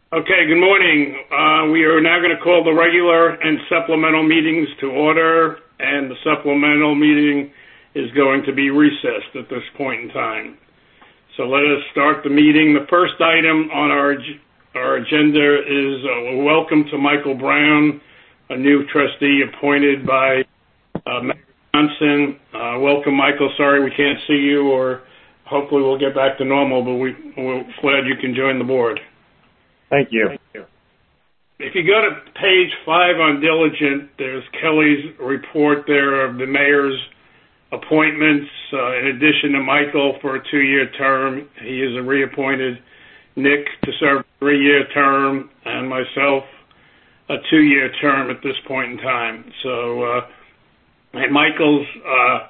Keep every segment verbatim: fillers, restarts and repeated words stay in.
Okay, good morning. Uh, we are now going to call the regular and supplemental meetings to order, and the supplemental meeting is going to be recessed at this point in time. So let us start the meeting. The first item on our our agenda is a welcome to Michael Brown, a new trustee appointed by uh, Mayor Johnson. Uh, welcome, Michael. Sorry we can't see you, or hopefully we'll get back to normal, but we, we're glad you can join the board. Thank you. Thank you. If you go to page five on Diligent, there's Kelly's report there of the mayor's appointments. Uh, in addition to Michael for a two-year term, he is a reappointed. Nick to serve a three-year term, and myself a two-year term at this point in time. So, uh, and Michael's uh,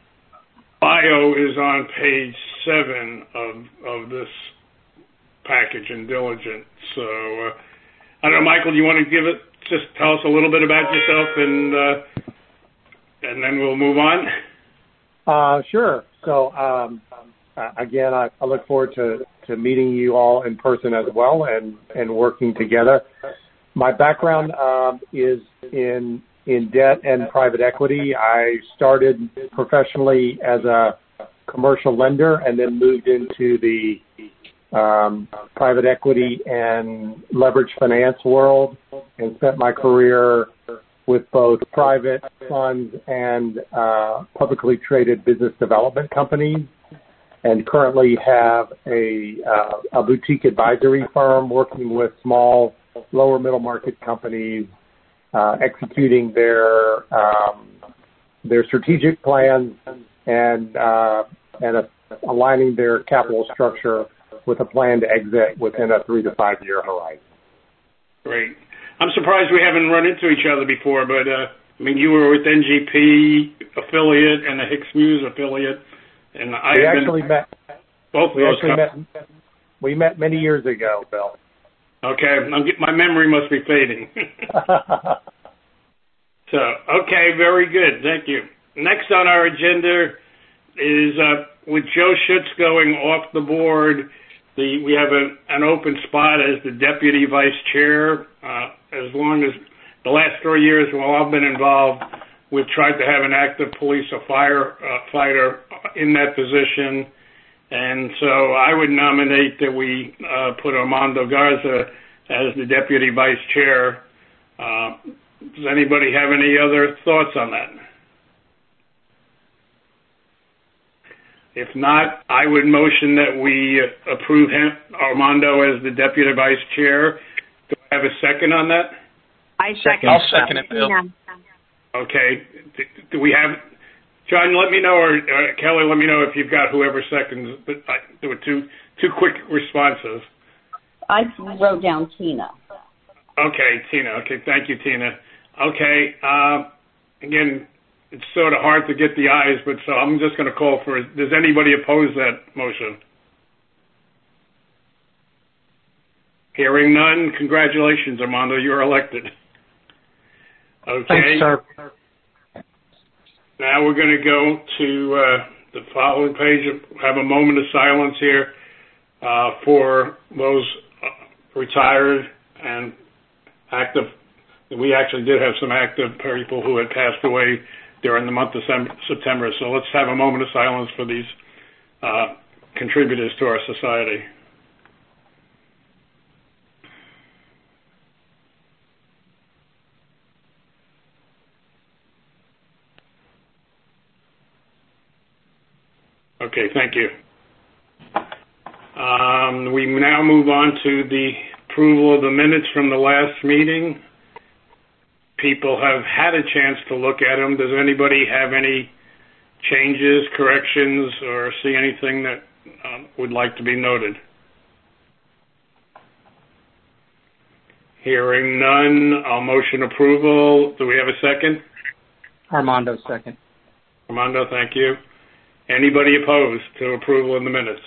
bio is on page seven of of this package in Diligent. So, uh, I don't know, Michael, do you want to give it, just tell us a little bit about yourself, and uh, and then we'll move on? Uh, sure. So, um, again, I, I look forward to, to meeting you all in person as well and, and working together. My background um, is in in debt and private equity. I started professionally as a commercial lender and then moved into the Um, private equity and leverage finance world, and spent my career with both private funds and uh, publicly traded business development companies, and currently have a, uh, a boutique advisory firm working with small, lower middle market companies, uh, executing their um, their strategic plans and uh, and uh, aligning their capital structure with a plan to exit within a three to five year horizon. Great. I'm surprised we haven't run into each other before, but uh, I mean, you were with N G P affiliate and a Hicks Muse affiliate, and I we have actually been met. Both of we those actually met. We met many years ago, Bill. Okay, I'm get, my memory must be fading. So, okay, very good. Thank you. Next on our agenda is uh, with Joe Schutz going off the board. The, we have a, an open spot as the deputy vice chair. Uh, as long as the last three years while I've been involved, we've tried to have an active police or fire uh, fighter in that position. And so I would nominate that we uh, put Armando Garza as the deputy vice chair. Uh, does anybody have any other thoughts on that? If not, I would motion that we approve him, Armando as the deputy vice chair. Do I have a second on that? I second. I'll second it, Bill. Okay. Do, do we have, John, let me know, or uh, Kelly, let me know if you've got whoever seconds. But I, there were two two quick responses. I wrote down Tina. Okay, Tina. Okay, thank you, Tina. Okay. Uh, again, it's sort of hard to get the ayes, but so I'm just going to call for it. Does anybody oppose that motion? Hearing none, congratulations, Armando. You're elected. Okay. Thanks, sir. Now we're going to go to uh, the following page. Have a moment of silence here uh, for those uh, retired and active. We actually did have some active people who had passed away during the month of September. So let's have a moment of silence for these uh, contributors to our society. Okay, thank you. Um, we now move on to the approval of the minutes from the last meeting. People have had a chance to look at them. Does anybody have any changes, corrections, or see anything that um, would like to be noted? Hearing none, I'll motion approval. Do we have a second? Armando, second. Armando, thank you. Anybody opposed to approval in the minutes?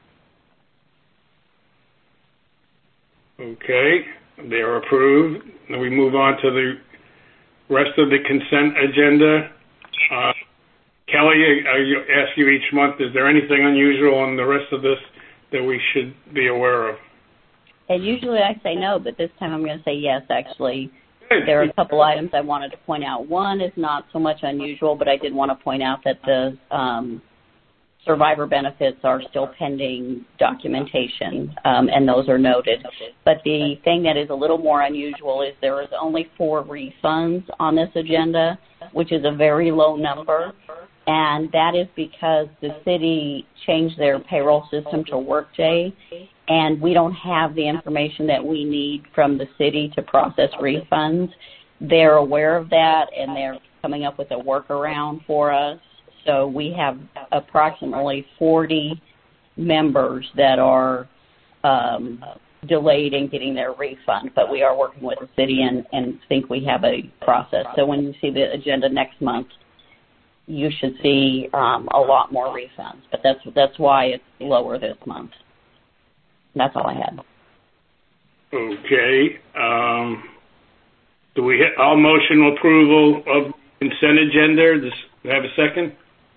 Okay, they are approved. Then we move on to the rest of the consent agenda. Uh, Kelly, I, I ask you each month, is there anything unusual in the rest of this that we should be aware of? And usually I say no, but this time I'm going to say yes, actually. There are a couple items I wanted to point out. One is not so much unusual, but I did want to point out that the um, survivor benefits are still pending documentation, um, and those are noted. But the thing that is a little more unusual is there is only four refunds on this agenda, which is a very low number, and that is because the city changed their payroll system to Workday, and we don't have the information that we need from the city to process refunds. They're aware of that, and they're coming up with a workaround for us. So we have approximately forty members that are um, delayed in getting their refund, but we are working with the city and, and think we have a process. So when you see the agenda next month, you should see um, a lot more refunds, but that's that's why it's lower this month. That's all I had. Okay. Um, do we have all motion approval of consent agenda? Does we have a second?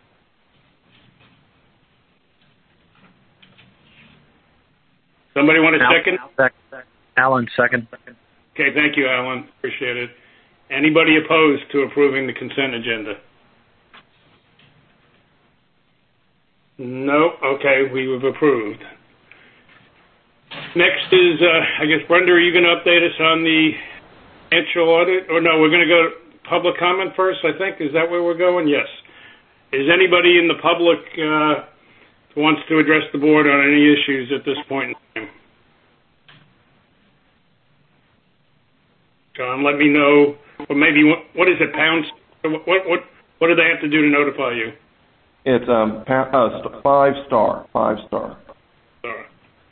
Somebody want a second? Alan, second. Okay, thank you, Alan. Appreciate it. Anybody opposed to approving the consent agenda? No? Okay, we have approved. Next is, uh, I guess, Brenda, are you going to update us on the financial audit? Or no, we're going to go to public comment first, I think. Is that where we're going? Yes. Is anybody in the public uh, who wants to address the board on any issues at this point in time? John, let me know. Or maybe, what, what is it, pounds? What, what, what do they have to do to notify you? It's um, uh, five star, five star. Sorry.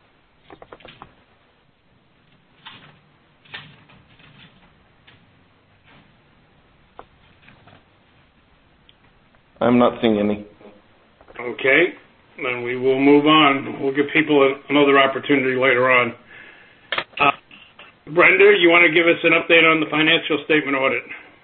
I'm not seeing any. Okay, then we will move on. We'll give people a, another opportunity later on. Uh, Brenda, you want to give us an update on the financial statement audit?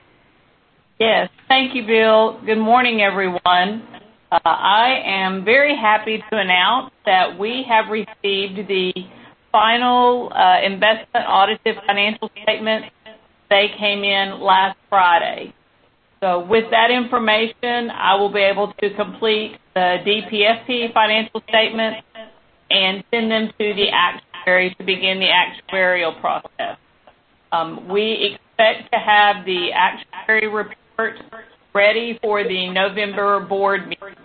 Yes, thank you, Bill. Good morning, everyone. Uh, I am very happy to announce that we have received the final uh, investment audited financial statements. They came in last Friday. So with that information, I will be able to complete the D P F P financial statements and send them to the actuary to begin the actuarial process. Um, we expect to have the actuary report ready for the November board meeting.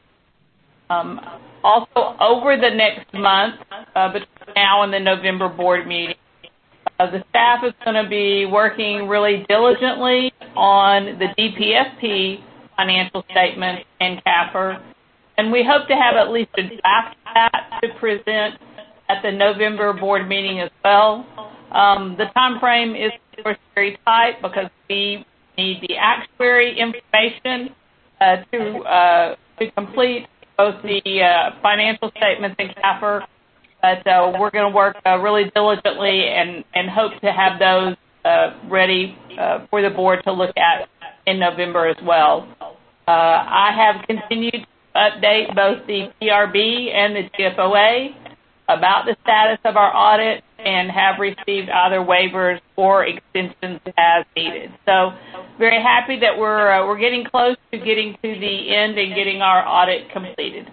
Um, also, over the next month, uh, between now and the November board meeting, uh, the staff is going to be working really diligently on the D P F P financial statement and C A F R, and we hope to have at least a draft of that to present at the November board meeting as well. Um, the time frame is, of course, very tight because we need the actuary information uh, to uh, to complete both the uh, financial statements and C A F R, but uh, we're going to work uh, really diligently and, and hope to have those uh, ready uh, for the board to look at in November as well. Uh, I have continued to update both the P R B and the G F O A about the status of our audit and have received either waivers or extensions as needed. So very happy that we're uh, we're getting close to getting to the end and getting our audit completed.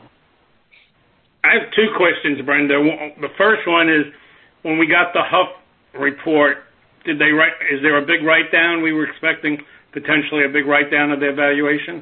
I have two questions, Brenda. The first one is, when we got the Huff report, did they write? Is there a big write-down? We were expecting potentially a big write-down of the evaluation.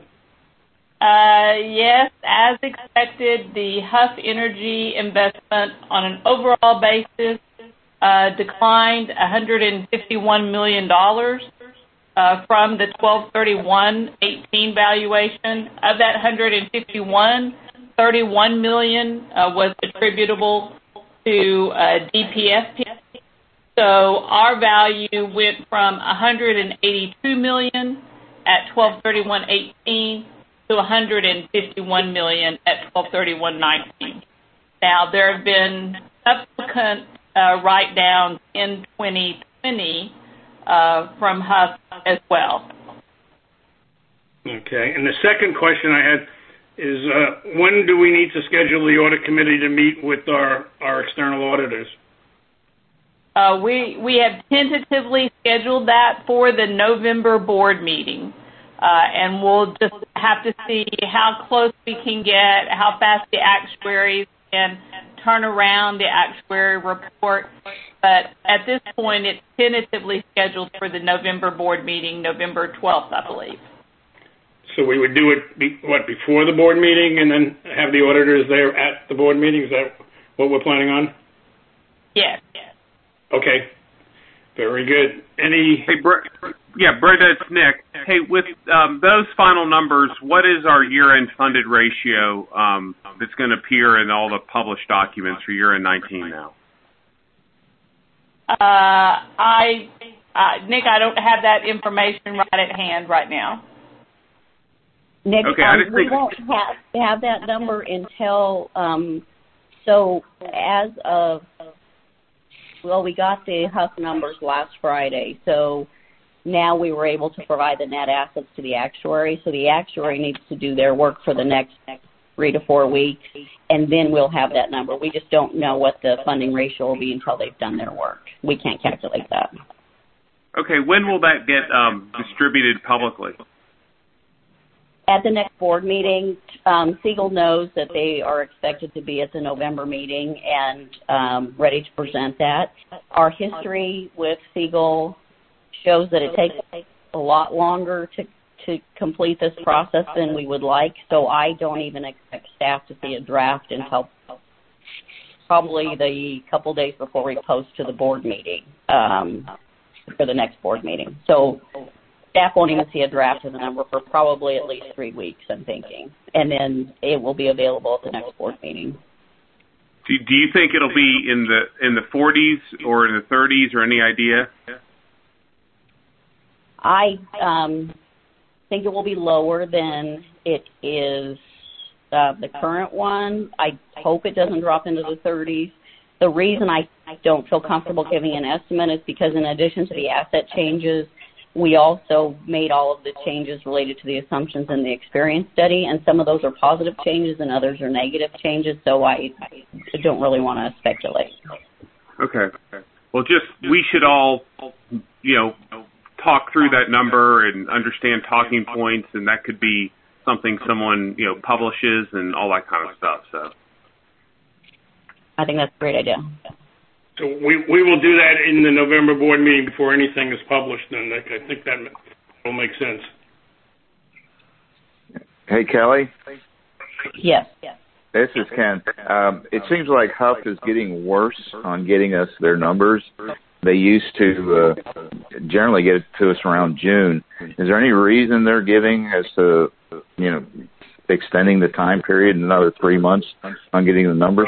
Uh, yes, as expected, the Huff Energy investment on an overall basis uh, declined one hundred fifty-one million dollars uh, from the twelve thirty-one eighteen valuation. Of that one hundred fifty-one, thirty-one million dollars uh, was attributable to uh, D P F P. So our value went from one hundred eighty-two million dollars at twelve thirty-one eighteen to one hundred fifty-one million dollars at twelve thirty-one nineteen. Now, there have been subsequent uh, write-downs in twenty twenty uh, from Huff as well. Okay. And the second question I had is, uh, when do we need to schedule the audit committee to meet with our, our external auditors? Uh, we we have tentatively scheduled that for the November board meeting, uh, and we'll just have to see how close we can get, how fast the actuaries can turn around the actuary report. But at this point, it's tentatively scheduled for the November board meeting, November twelfth, I believe. So we would do it, be, what, before the board meeting and then have the auditors there at the board meeting? Is that what we're planning on? Yes. yes. Okay. Very good. Any... Hey, Bre- yeah, Brenda, it's Nick. Hey, with um, those final numbers, what is our year-end funded ratio um, that's going to appear in all the published documents for year-end nineteen now? Uh, I, uh, Nick, I don't have that information right at hand right now. Nick, okay, um, we won't have, have that number until, um, so as of, well, we got the H U F numbers last Friday, so now we were able to provide the net assets to the actuary, so the actuary needs to do their work for the next three to four weeks, and then we'll have that number. We just don't know what the funding ratio will be until they've done their work. We can't calculate that. Okay, when will that get um, distributed publicly? At the next board meeting, um, Siegel knows that they are expected to be at the November meeting and um, ready to present that. Our history with Siegel shows that it takes a lot longer to, to complete this process than we would like, so I don't even expect staff to see a draft until probably the couple days before we post to the board meeting um, for the next board meeting. So staff won't even see a draft of the number for probably at least three weeks, I'm thinking. And then it will be available at the next board meeting. Do, do you think it'll be in the in the forties or in the thirties, or any idea? I um, think it will be lower than it is uh, the current one. I hope it doesn't drop into the thirties. The reason I, I don't feel comfortable giving an estimate is because in addition to the asset changes, we also made all of the changes related to the assumptions in the experience study, and some of those are positive changes and others are negative changes, so I, I don't really want to speculate. Okay. Well, just, we should all, you know, talk through that number and understand talking points, and that could be something someone, you know, publishes and all that kind of stuff, so. I think that's a great idea. So we we will do that in the November board meeting before anything is published, and I think that will make sense. Hey, Kelly? Yes. yes. This is Ken. Um, it seems like H U F is getting worse on getting us their numbers. They used to uh, generally get it to us around June. Is there any reason they're giving as to, you know, extending the time period another three months on getting the numbers?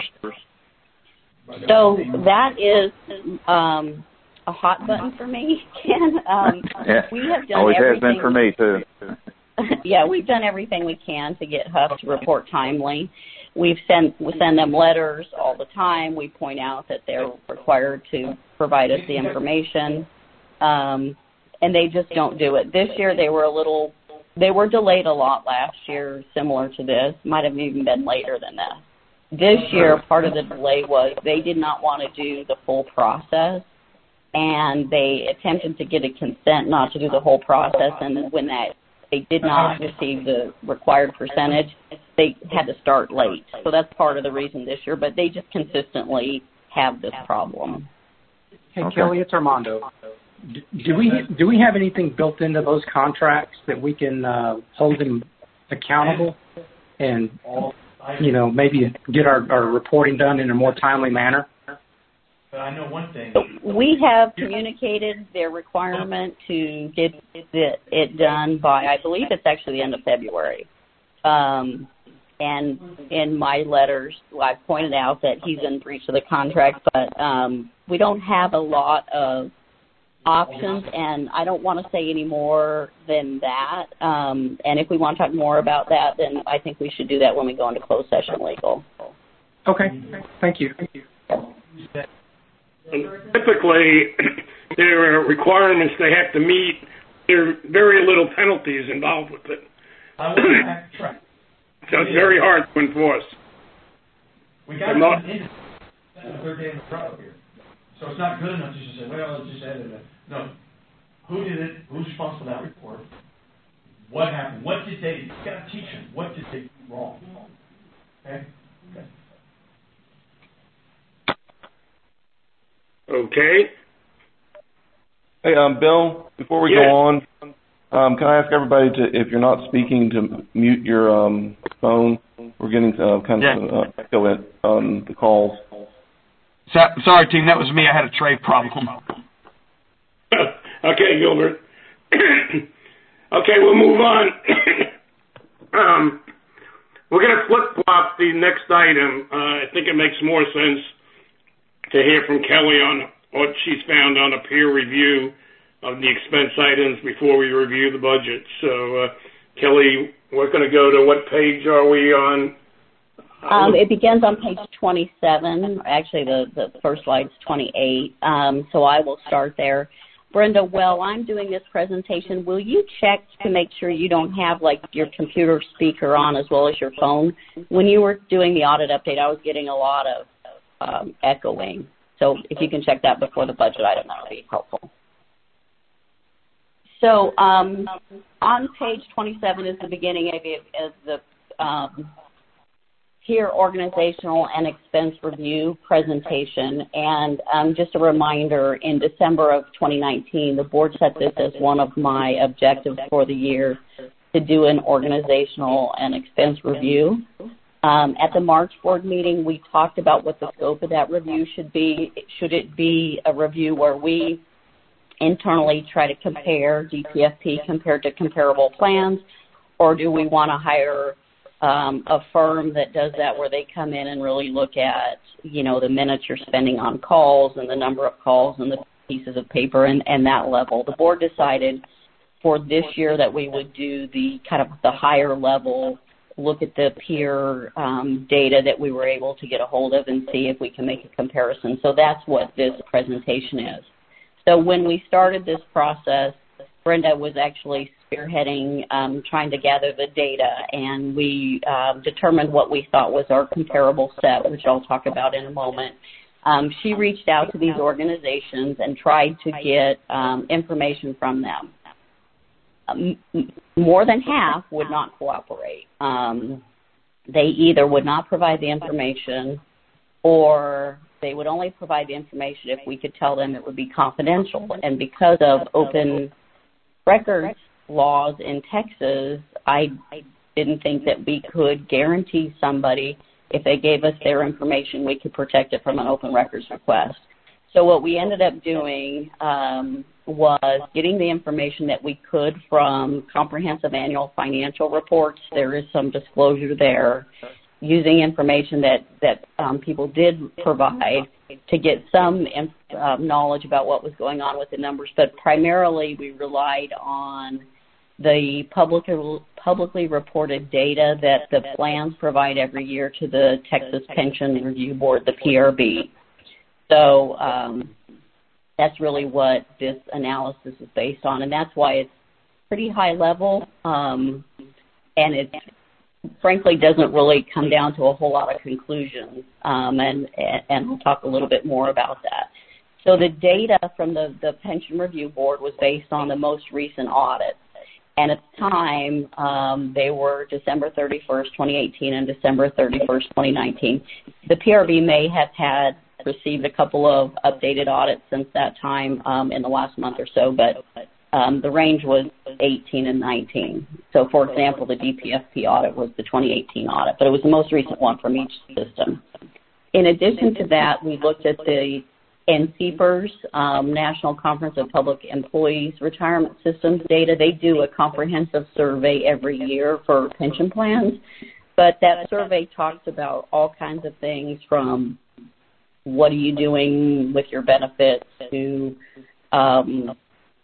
So that is um, a hot button for me, Ken. Um, yeah, we have done always has everything. been for me too. Yeah, we've done everything we can to get H U F to report timely. We've sent we send them letters all the time. We point out that they're required to provide us the information, um, and they just don't do it. This year they were a little, they were delayed a lot last year, similar to this. Might have even been later than that. This year, part of the delay was they did not want to do the full process, and they attempted to get a consent not to do the whole process, and when that they did not receive the required percentage, they had to start late. So that's part of the reason this year, but they just consistently have this problem. Hey, Okay. Kelly, it's Armando. Do, do we do we have anything built into those contracts that we can uh, hold them accountable and, you know, maybe get our, our reporting done in a more timely manner? But I know one thing. We have communicated their requirement to get it, it done by, I believe it's actually the end of February. Um, and in my letters, I've pointed out that he's in breach of the contract, but um, we don't have a lot of options, and I don't want to say any more than that. Um, and if we want to talk more about that, then I think we should do that when we go into closed session legal. Okay. Thank you. Thank you. Typically, there are requirements they have to meet. There are very little penalties involved with it. I want to back track. So it's very hard to enforce. We got to not- the third day in the row here. So So it's not good enough to just say, well, let's just edit it. No. Who did it? Who's responsible for that report? What happened? What did they, you got to teach them. What did they do wrong? Okay? Okay. Okay. Hey, um, Bill, before we yes. go on, um, can I ask everybody to, if you're not speaking, to mute your um, phone? We're getting uh, kind of yeah. uh, echo it on the calls. So, sorry, team, that was me. I had a tray problem. Okay, Gilbert. Okay, we'll move on. um, we're going to flip-flop the next item. Uh, I think it makes more sense to hear from Kelly on what she's found on a peer review of the expense items before we review the budget. So, uh, Kelly, we're going to go to what page are we on? Um, it begins on page twenty-seven. Actually, the, the first slide is twenty-eight. Um, so I will start there. Brenda, while I'm doing this presentation, will you check to make sure you don't have, like, your computer speaker on as well as your phone? When you were doing the audit update, I was getting a lot of um, echoing. So if you can check that before the budget item, that would be helpful. So um, on page twenty-seven is the beginning of the, of the um, peer organizational and expense review presentation. And um, just a reminder, in December of twenty nineteen, the board set this as one of my objectives for the year, to do an organizational and expense review. Um, at the March board meeting, we talked about what the scope of that review should be. Should it be a review where we internally try to compare D P F P compared to comparable plans, or do we want to hire um, a firm that does that where they come in and really look at, you know, the minutes you're spending on calls and the number of calls and the pieces of paper and, and that level? The board decided for this year that we would do the kind of the higher level, look at the peer um, data that we were able to get a hold of and see if we can make a comparison. So that's what this presentation is. So when we started this process, Brenda was actually spearheading um, trying to gather the data, and we uh, determined what we thought was our comparable set, which I'll talk about in a moment. Um, she reached out to these organizations and tried to get um, information from them. Um, more than half would not cooperate. Um, they either would not provide the information, or they would only provide the information if we could tell them it would be confidential. And because of open records laws in Texas, I, I didn't think that we could guarantee somebody if they gave us their information, we could protect it from an open records request. So what we ended up doing um, was getting the information that we could from comprehensive annual financial reports. There is some disclosure there. Using information that, that um, people did provide to get some uh, knowledge about what was going on with the numbers, but primarily we relied on the public, publicly reported data that the plans provide every year to the Texas Pension Review Board, the P R B. So um, that's really what this analysis is based on, and that's why it's pretty high level, um, and it frankly doesn't really come down to a whole lot of conclusions, um, and, and we'll talk a little bit more about that. So the data from the, the Pension Review Board was based on the most recent audits, and at the time um, they were December thirty-first, twenty eighteen and December thirty-first, twenty nineteen. The P R B may have had received a couple of updated audits since that time um, in the last month or so, but um, the range was eighteen and nineteen. So, for example, the D P F P audit was the twenty eighteen audit, but it was the most recent one from each system. In addition to that, we looked at the N C P E R S, um, National Conference of Public Employees Retirement Systems data. They do a comprehensive survey every year for pension plans, but that survey talks about all kinds of things from what are you doing with your benefits to um,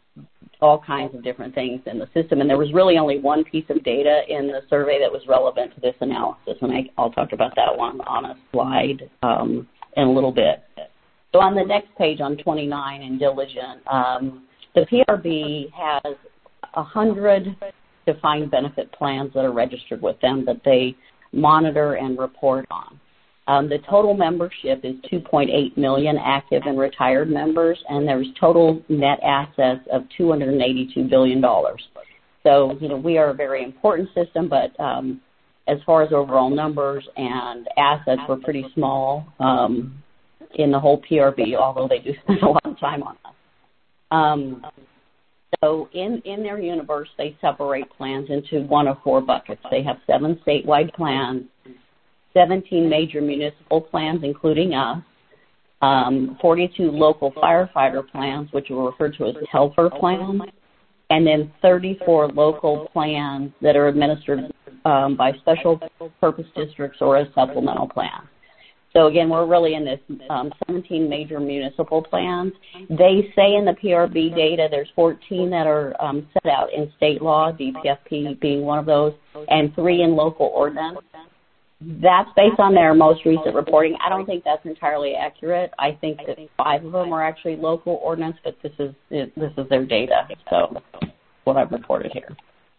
all kinds of different things in the system. And there was really only one piece of data in the survey that was relevant to this analysis, and I, I'll talk about that one on a slide um, in a little bit. So on the next page, on twenty-nine in Diligent, um, the P R B has one hundred defined benefit plans that are registered with them that they monitor and report on. Um, the total membership is two point eight million active and retired members, and there's total net assets of two hundred eighty-two billion dollars. So, you know, we are a very important system, but um, as far as overall numbers and assets, we're pretty small um, in the whole P R B, although they do spend a lot of time on us. Um, so in, in their universe, they separate plans into one of four buckets. They have seven statewide plans, seventeen major municipal plans, including us, um, forty-two local firefighter plans, which are referred to as helper plans, and then thirty-four local plans that are administered um, by special purpose districts or as supplemental plans. So again, we're really in this um, seventeen major municipal plans. They say in the P R B data there's fourteen that are um, set out in state law, D P F P being one of those, and three in local ordinance. That's based on their most recent reporting. I don't think that's entirely accurate. I think that five of them are actually local ordinance, but this is this is their data, so what I've reported here.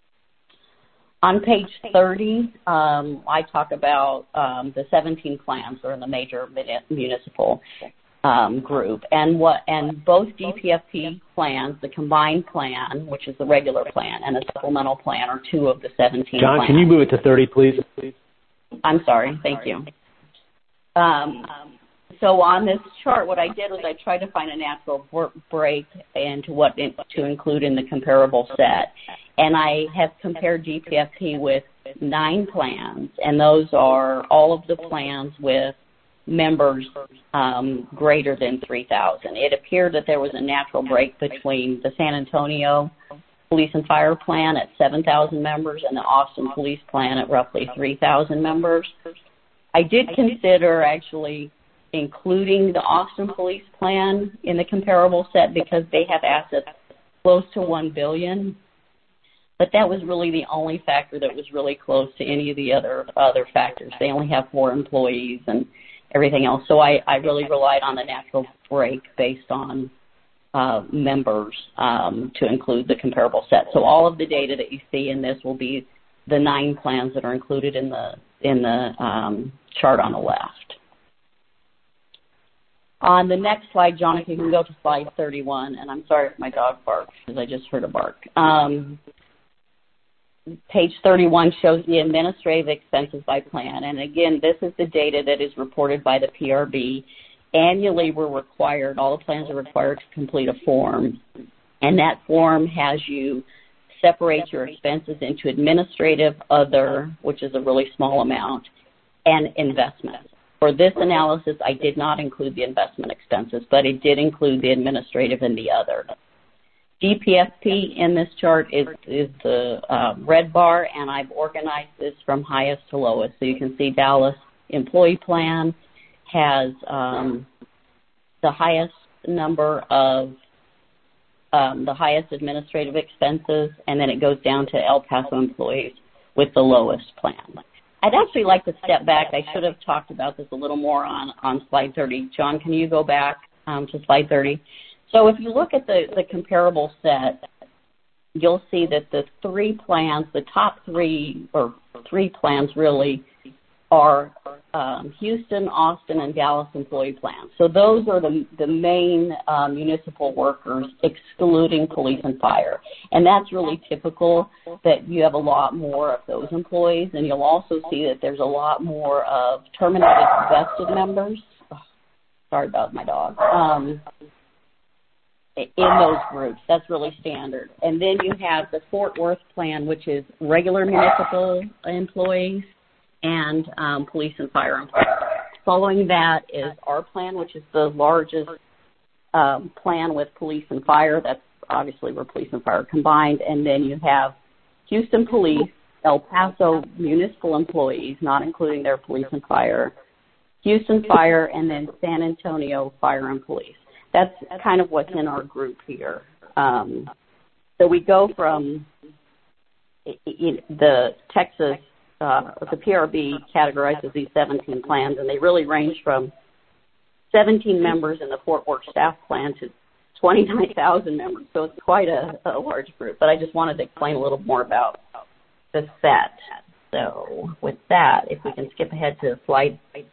On page thirty, um, I talk about um, the seventeen plans that are in the major municipal um, group, and what and both D P F P plans, the combined plan, which is the regular plan, and the supplemental plan, are two of the seventeen. John, plans. Can you move it to thirty, please? I'm sorry. Thank you. Um, so on this chart, what I did was I tried to find a natural break into what in, to include in the comparable set. And I have compared D P F P with nine plans, and those are all of the plans with members um, greater than three thousand. It appeared that there was a natural break between the San Antonio Police and Fire Plan at seven thousand members and the Austin Police Plan at roughly three thousand members. I did consider actually including the Austin Police Plan in the comparable set because they have assets close to one billion dollars. But that was really the only factor that was really close to any of the other other factors. They only have four employees and everything else. So I, I really relied on the natural break based on uh, members um, to include the comparable set. So all of the data that you see in this will be the nine plans that are included in the in the um, chart on the left. On the next slide, John, if you can go to slide thirty-one, and I'm sorry if my dog barks because I just heard a bark. Um, Page thirty-one shows the administrative expenses by plan. And again, this is the data that is reported by the P R B. Annually, we're required, all the plans are required to complete a form. And that form has you separate your expenses into administrative, other, which is a really small amount, and investments. For this analysis, I did not include the investment expenses, but it did include the administrative and the other. D P F P in this chart is, is the uh, red bar, and I've organized this from highest to lowest. So you can see Dallas Employee Plan has um, the highest number of, um, the highest administrative expenses, and then it goes down to El Paso employees with the lowest plan. I'd actually like to step back. I should have talked about this a little more on, on slide thirty. John, can you go back um, to slide thirty? So if you look at the, the comparable set, you'll see that the three plans, the top three, or three plans really, are um, Houston, Austin, and Dallas employee plans. So those are the, the main um, municipal workers, excluding police and fire. And that's really typical that you have a lot more of those employees, and you'll also see that there's a lot more of terminated vested members. Oh, sorry about my dog. Um, in those groups. That's really standard. And then you have the Fort Worth plan, which is regular municipal employees and um, police and fire employees. Following that is our plan, which is the largest um, plan with police and fire. That's obviously where police and fire are combined. And then you have Houston Police, El Paso municipal employees, not including their police and fire, Houston Fire, and then San Antonio Fire and Police. That's kind of what's in our group here. Um, so we go from the Texas, uh, the P R B categorizes these seventeen plans, and they really range from seventeen members in the Fort Worth staff plan to twenty-nine thousand members. So it's quite a, a large group. But I just wanted to explain a little more about the set. So with that, if we can skip ahead to slide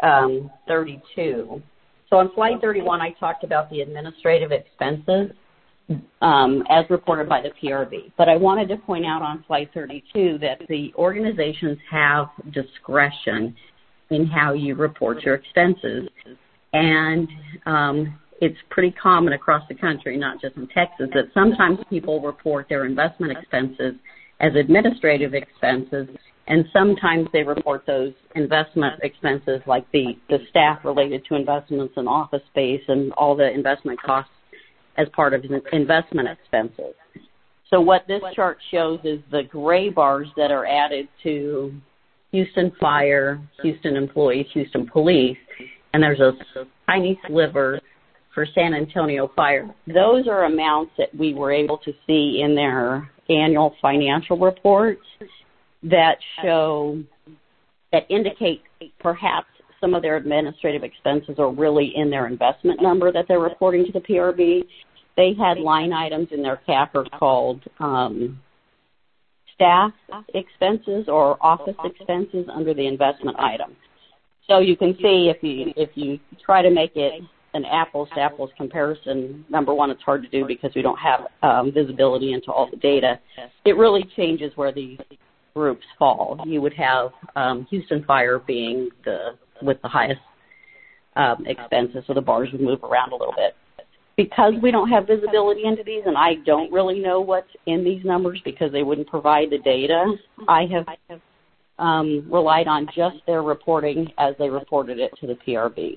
um, thirty-two. So on slide thirty-one, I talked about the administrative expenses um, as reported by the P R B. But I wanted to point out on slide thirty-two that the organizations have discretion in how you report your expenses. And um, it's pretty common across the country, not just in Texas, that sometimes people report their investment expenses as administrative expenses, and sometimes they report those investment expenses like the, the staff related to investments in office space and all the investment costs as part of investment expenses. So what this chart shows is the gray bars that are added to Houston Fire, Houston Employees, Houston Police, and there's a tiny sliver for San Antonio Fire. Those are amounts that we were able to see in their annual financial reports that show, that indicate perhaps some of their administrative expenses are really in their investment number that they're reporting to the P R B. They had line items in their C A F R called um, staff expenses or office expenses under the investment item. So you can see if you if you try to make it an apples to apples comparison, number one, it's hard to do because we don't have um, visibility into all the data. It really changes where these groups fall. You would have um, Houston Fire being the with the highest um, expenses, so the bars would move around a little bit. Because we don't have visibility into these, and I don't really know what's in these numbers because they wouldn't provide the data, I have um, relied on just their reporting as they reported it to the P R B.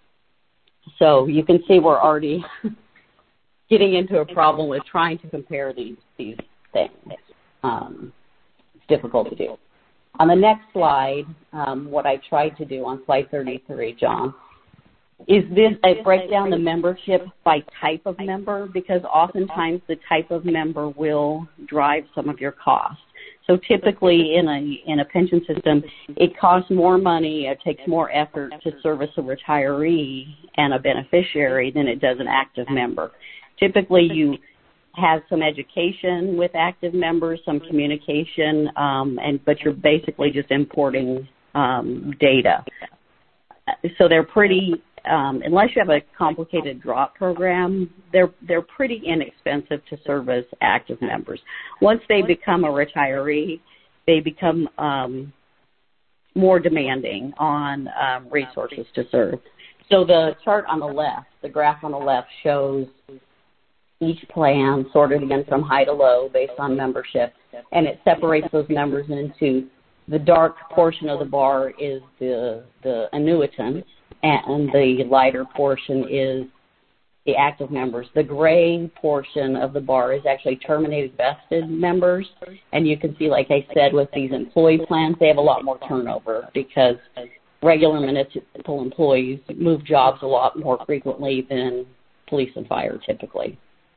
So you can see we're already getting into a problem with trying to compare these, these things. Um, it's difficult to do. On the next slide, um, what I tried to do on slide thirty-three, John, is this I break down the membership by type of member, because oftentimes the type of member will drive some of your costs. So typically in a in a pension system, it costs more money, it takes more effort to service a retiree and a beneficiary than it does an active member. Typically you have some education with active members, some communication, um, and but you're basically just importing um, data. So they're pretty, um, unless you have a complicated drop program, they're they're pretty inexpensive to service active members. Once they become a retiree, they become um, more demanding on um, resources to serve. So the chart on the left, the graph on the left shows each plan sorted again from high to low based on membership, and it separates those numbers into the dark portion of the bar is the the annuitants, and the lighter portion is the active members. The gray portion of the bar is actually terminated vested members, and you can see, like I said, with these employee plans, they have a lot more turnover because regular municipal employees move jobs a lot more frequently than police and fire typically.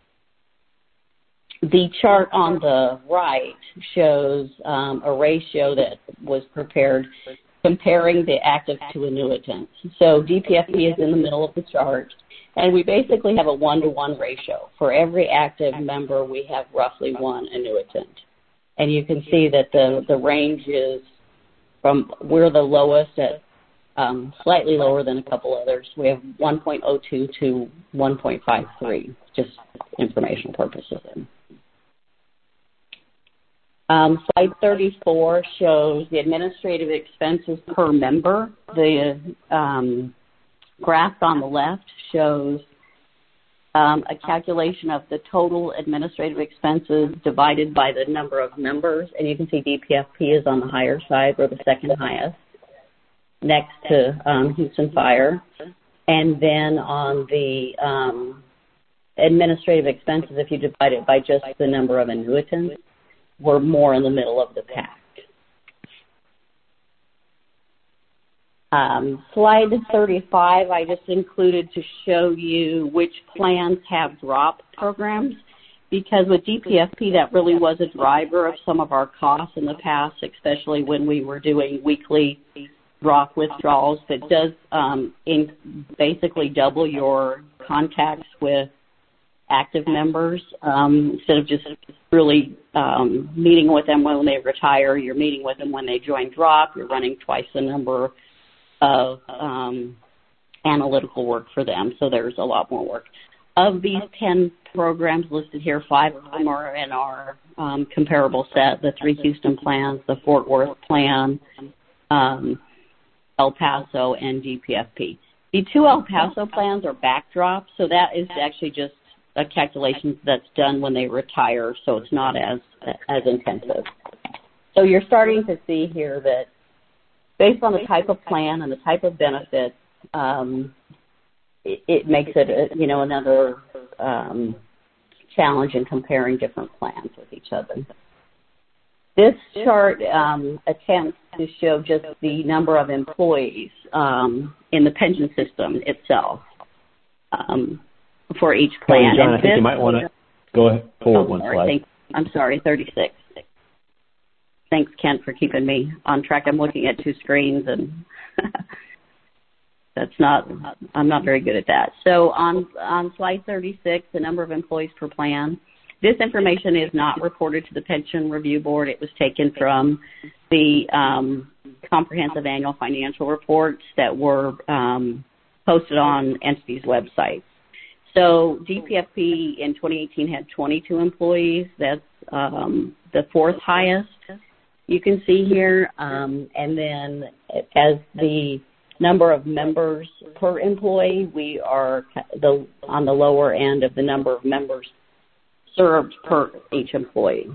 The chart on the right shows um, a ratio that was prepared comparing the active to annuitants. So D P F P is in the middle of the chart, and we basically have a one-to-one ratio. For every active member, we have roughly one annuitant. And you can see that the, the range is from, we're the lowest at um, slightly lower than a couple others. We have one point oh two to one point five three, just informational purposes. Um, slide thirty-four shows the administrative expenses per member. The um, graph on the left shows um, a calculation of the total administrative expenses divided by the number of members, and you can see D P F P is on the higher side, or the second highest, next to um, Houston Fire. And then on the um, administrative expenses, if you divide it by just the number of annuitants, we're more in the middle of the pack. Um, slide thirty-five, I just included to show you which plans have drop programs, because with D P F P, that really was a driver of some of our costs in the past, especially when we were doing weekly drop withdrawals. That does um, in basically double your contacts with active members. Um, instead of just really um, meeting with them when they retire, you're meeting with them when they join drop. You're running twice the number of um, analytical work for them, so there's a lot more work. Of these ten programs listed here, five of them are in our um, comparable set, the three Houston plans, the Fort Worth plan, um, El Paso, and G P F P. The two El Paso plans are backdrops, so that is actually just a calculation that's done when they retire, so it's not as as intensive. So you're starting to see here that based on the type of plan and the type of benefit, um, it, it makes it, a, you know, another um, challenge in comparing different plans with each other. This chart um, attempts to show just the number of employees um, in the pension system itself um, for each plan. John, and I think this, you might want to go ahead forward oh, one sorry, slide. thank, I'm sorry, thirty-six. Thanks, Kent, for keeping me on track. I'm looking at two screens, and that's not, I'm not very good at that. So on, on slide thirty-six, the number of employees per plan, this information is not reported to the Pension Review Board. It was taken from the um, comprehensive annual financial reports that were um, posted on entities' websites. So G P F P in twenty eighteen had twenty-two employees. That's um, the fourth highest you can see here. Um, and then as the number of members per employee, we are the on the lower end of the number of members served per each employee.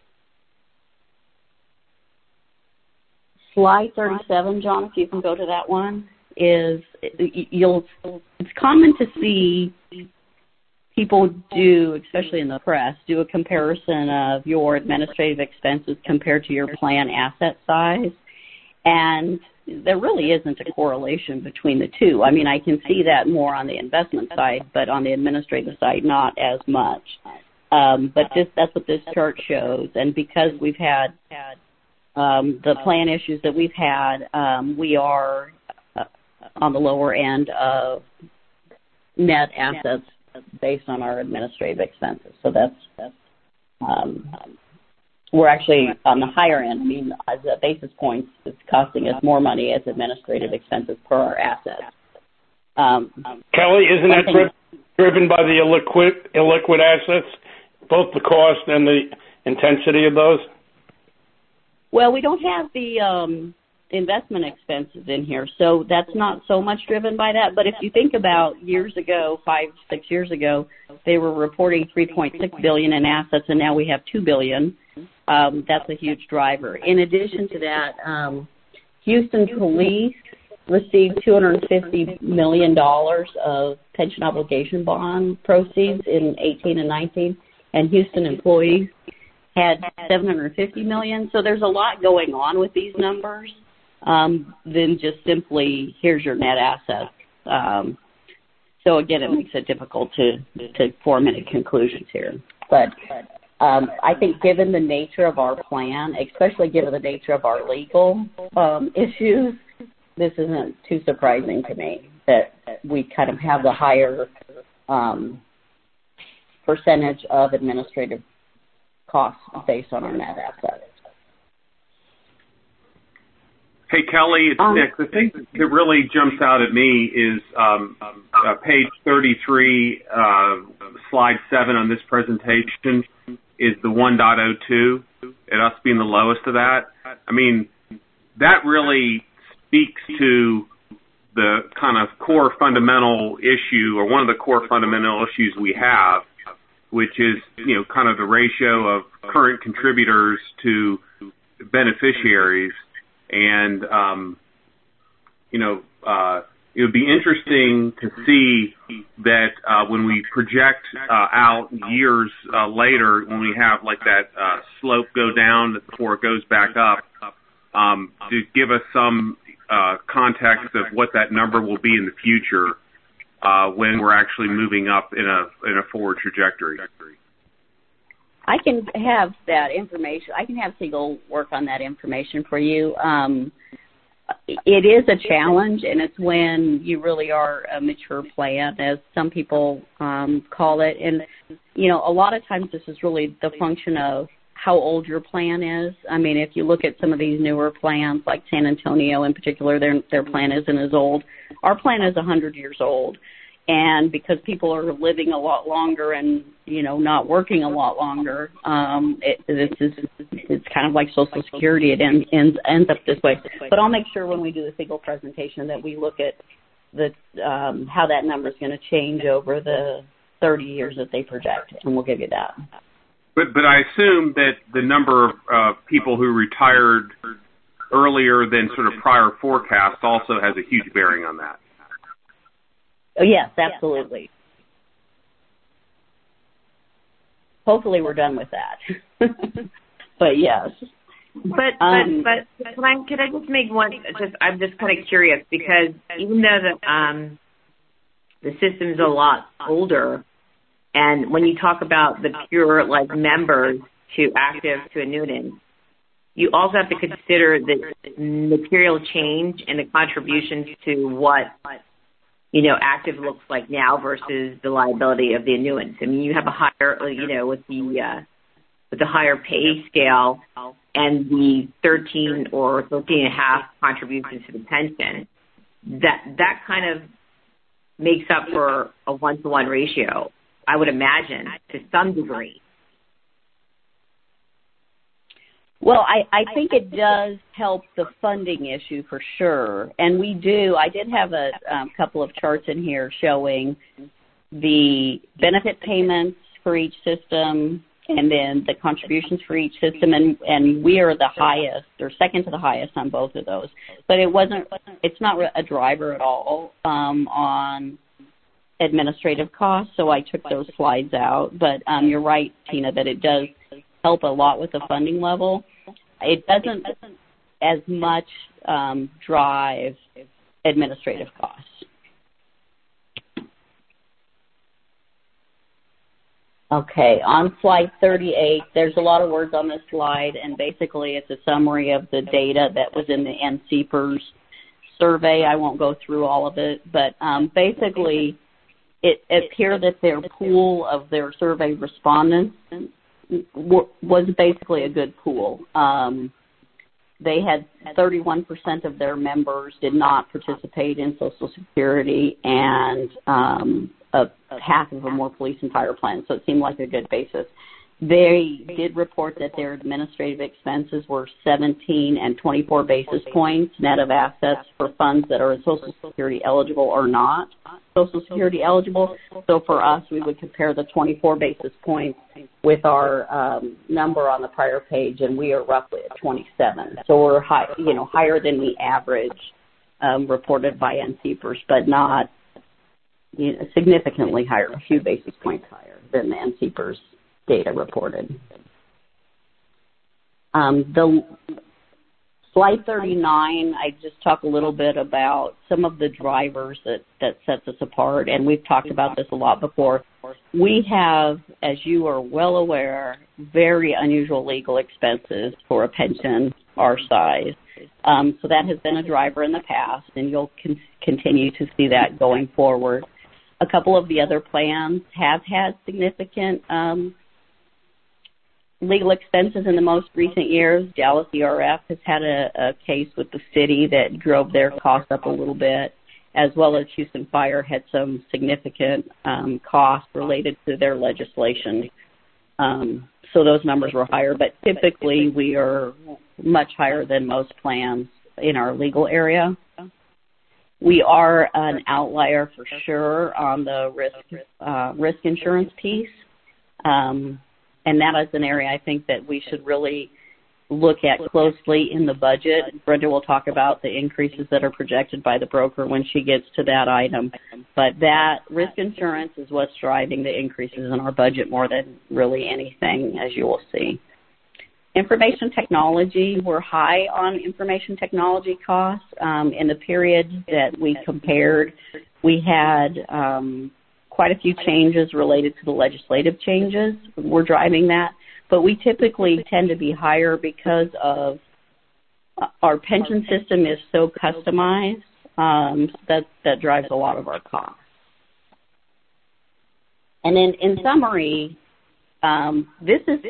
Slide thirty-seven, John, if you can go to that one, is you'll. It's common to see people do, especially in the press, do a comparison of your administrative expenses compared to your plan asset size, and there really isn't a correlation between the two. I mean, I can see that more on the investment side, but on the administrative side, not as much. Um, but this, that's what this chart shows. And because we've had um, the plan issues that we've had, um, we are uh, on the lower end of net assets based on our administrative expenses. So that's, that's um, we're actually on the higher end. I mean, as a basis points, it's costing us more money as administrative expenses per our assets. Um, Kelly, isn't that driven, driven by the illiquid, illiquid assets, both the cost and the intensity of those? Well, we don't have the um, investment expenses in here, so that's not so much driven by that. But if you think about years ago, five, six years ago, they were reporting three point six billion dollars in assets, and now we have two billion dollars. Um, that's a huge driver. In addition to that, um, Houston Police received two hundred fifty million dollars of pension obligation bond proceeds in eighteen and nineteen, and Houston employees had seven hundred fifty million dollars. So there's a lot going on with these numbers um, than just simply here's your net assets. Um, so again, it makes it difficult to to form any conclusions here. But um, I think given the nature of our plan, especially given the nature of our legal um, issues, this isn't too surprising to me that we kind of have the higher um, percentage of administrative costs based on our net assets. Hey, Kelly, it's um, Nick. The thing that really jumps out at me is um, uh, page thirty-three, uh, slide seven on this presentation is the one point oh two, and us being the lowest of that. I mean, that really speaks to the kind of core fundamental issue, or one of the core fundamental issues we have, which is, you know, kind of the ratio of current contributors to beneficiaries. And, um, you know, uh, it would be interesting to see that uh, when we project uh, out years uh, later, when we have like that uh, slope go down before it goes back up, um, to give us some uh, context of what that number will be in the future uh, when we're actually moving up in a in a forward trajectory. I can have that information. I can have Siegel work on that information for you. Um, it is a challenge, and it's when you really are a mature plan, as some people um, call it. And, you know, a lot of times this is really the function of how old your plan is. I mean, if you look at some of these newer plans, like San Antonio in particular, their their plan isn't as old. Our plan is one hundred years old. And because people are living a lot longer and, you know, not working a lot longer, um, it, this is, it's kind of like Social Security. It ends, ends, ends up this way. But I'll make sure when we do the single presentation that we look at the um, how that number is going to change over the thirty years that they project, and we'll give you that. But but I assume that the number of uh, people who retired earlier than sort of prior forecasts also has a huge bearing on that. Oh, yes, absolutely. Hopefully we're done with that. But yes. But Um, but but can I could I just make one? Just I'm just kind of curious because even though the um the system's a lot older, and when you talk about the pure like members to active to annuitants, you also have to consider the material change and the contributions to what you know active looks like now versus the liability of the annuitants. I mean, you have a higher you know with the uh, with the higher pay scale and the thirteen or thirteen and a half contributions to the pension, that that kind of makes up for a one-to-one ratio, I would imagine, to some degree. Well, I, I think it does help the funding issue for sure. And we do, I did have a um, couple of charts in here showing the benefit payments for each system and then the contributions for each system. And, and we are the highest or second to the highest on both of those. But it wasn't, it's not a driver at all um, on administrative costs. So I took those slides out. But um, you're right, Tina, that it does help a lot with the funding level. It doesn't as much um, drive administrative costs. Okay, on slide thirty-eight, there's a lot of words on this slide, and basically it's a summary of the data that was in the N C P E R S survey. I won't go through all of it, but um, basically it appeared that their pool of their survey respondents was basically a good pool. Um, they had thirty-one percent of their members did not participate in Social Security, and um, a, half of them were police and fire plans, so it seemed like a good basis. They did report that their administrative expenses were seventeen and twenty-four basis points net of assets for funds that are Social Security eligible or not Social Security eligible. So for us, we would compare the twenty-four basis points with our um, number on the prior page, and we are roughly at twenty-seven. So we're high, you know, higher than the average um, reported by N C P E R S, but not you know, significantly higher, a few basis points higher than the N C P E R S data reported. Um, the slide thirty-nine, I just talk a little bit about some of the drivers that, that sets us apart, and we've talked about this a lot before. We have, as you are well aware, very unusual legal expenses for a pension our size. Um, so that has been a driver in the past, and you'll con- continue to see that going forward. A couple of the other plans have had significant um, legal expenses in the most recent years. Dallas E R F has had a, a case with the city that drove their costs up a little bit, as well as Houston Fire had some significant um, costs related to their legislation. Um, so those numbers were higher, but typically we are much higher than most plans in our legal area. We are an outlier for sure on the risk uh, risk insurance piece. Um, and that is an area I think that we should really look at closely in the budget. Brenda will talk about the increases that are projected by the broker when she gets to that item. But that risk insurance is what's driving the increases in our budget more than really anything, as you will see. Information technology, we're high on information technology costs. Um, in the period that we compared, we had um, quite a few changes related to the legislative changes. We're driving that. But we typically tend to be higher because of our pension system is so customized um, that, that drives a lot of our costs. And then in summary, um, this is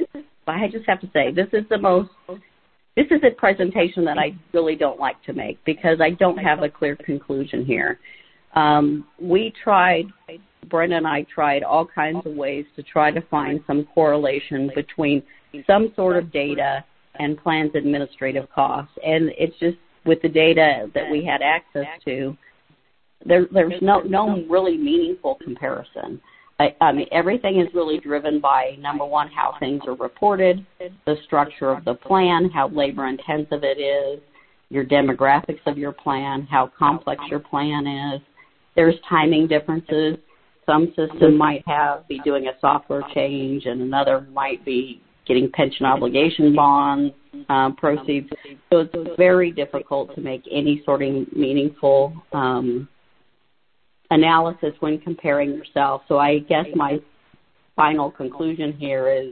I just have to say, this is the most, this is a presentation that I really don't like to make because I don't have a clear conclusion here. Um, we tried, Brenda and I tried all kinds of ways to try to find some correlation between some sort of data and plans administrative costs. And it's just, with the data that we had access to, there, there's no, no really meaningful comparison. I, I mean, everything is really driven by, number one, how things are reported, the structure of the plan, how labor-intensive it is, your demographics of your plan, how complex your plan is. There's timing differences. Some system might have be doing a software change, and another might be getting pension obligation bonds, uh, proceeds. So it's very difficult to make any sort of meaningful um, analysis when comparing yourself. So I guess my final conclusion here is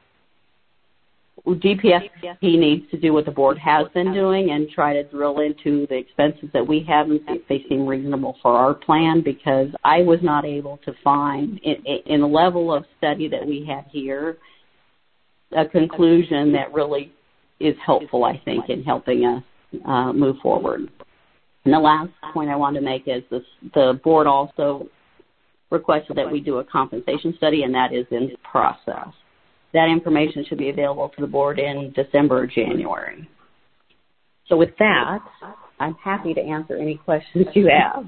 D P S P needs to do what the board has been doing and try to drill into the expenses that we have and see if they seem reasonable for our plan, because I was not able to find, in, in the level of study that we had here, a conclusion that really is helpful, I think, in helping us uh, move forward. And the last point I want to make is this, the board also requested that we do a compensation study, and that is in process. That information should be available to the board in December or January. So with that, I'm happy to answer any questions you have.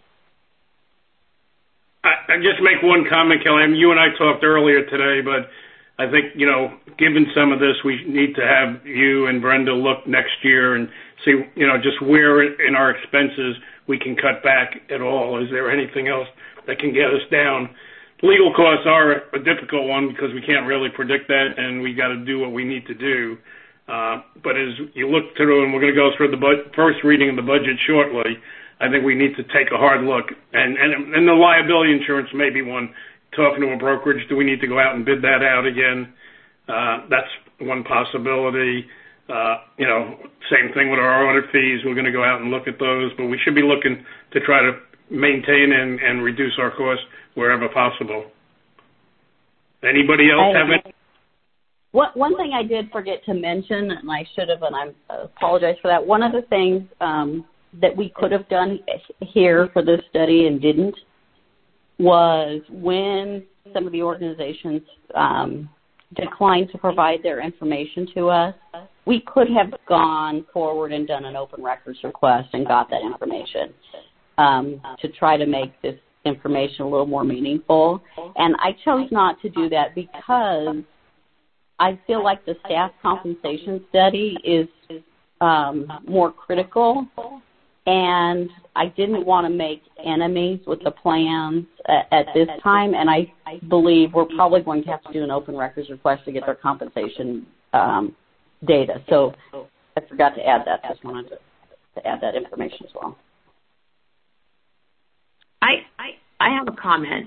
I, I just make one comment, Kelly. I mean, you and I talked earlier today, but I think, you know, given some of this, we need to have you and Brenda look next year and see, you know, just where in our expenses we can cut back at all. Is there anything else that can get us down? Legal costs are a difficult one because we can't really predict that, and we got to do what we need to do. Uh, but as you look through, and we're going to go through the bu- first reading of the budget shortly, I think we need to take a hard look. And, and, and the liability insurance may be one. Talking to a brokerage, do we need to go out and bid that out again? Uh, that's one possibility. Uh, you know, same thing with our audit fees. We're going to go out and look at those, but we should be looking to try to maintain and, and reduce our costs wherever possible. Anybody else have any? What, one thing I did forget to mention, and I should have, and I apologize for that. One of the things um, that we could have done here for this study and didn't was when some of the organizations um, declined to provide their information to us, we could have gone forward and done an open records request and got that information um, to try to make this information a little more meaningful. And I chose not to do that because I feel like the staff compensation study is um, more critical, and I didn't want to make enemies with the plans at, at this time, and I, I believe we're probably going to have to do an open records request to get their compensation um, data. So I forgot to add that. Just wanted to, to add that information as well. I, I I have a comment.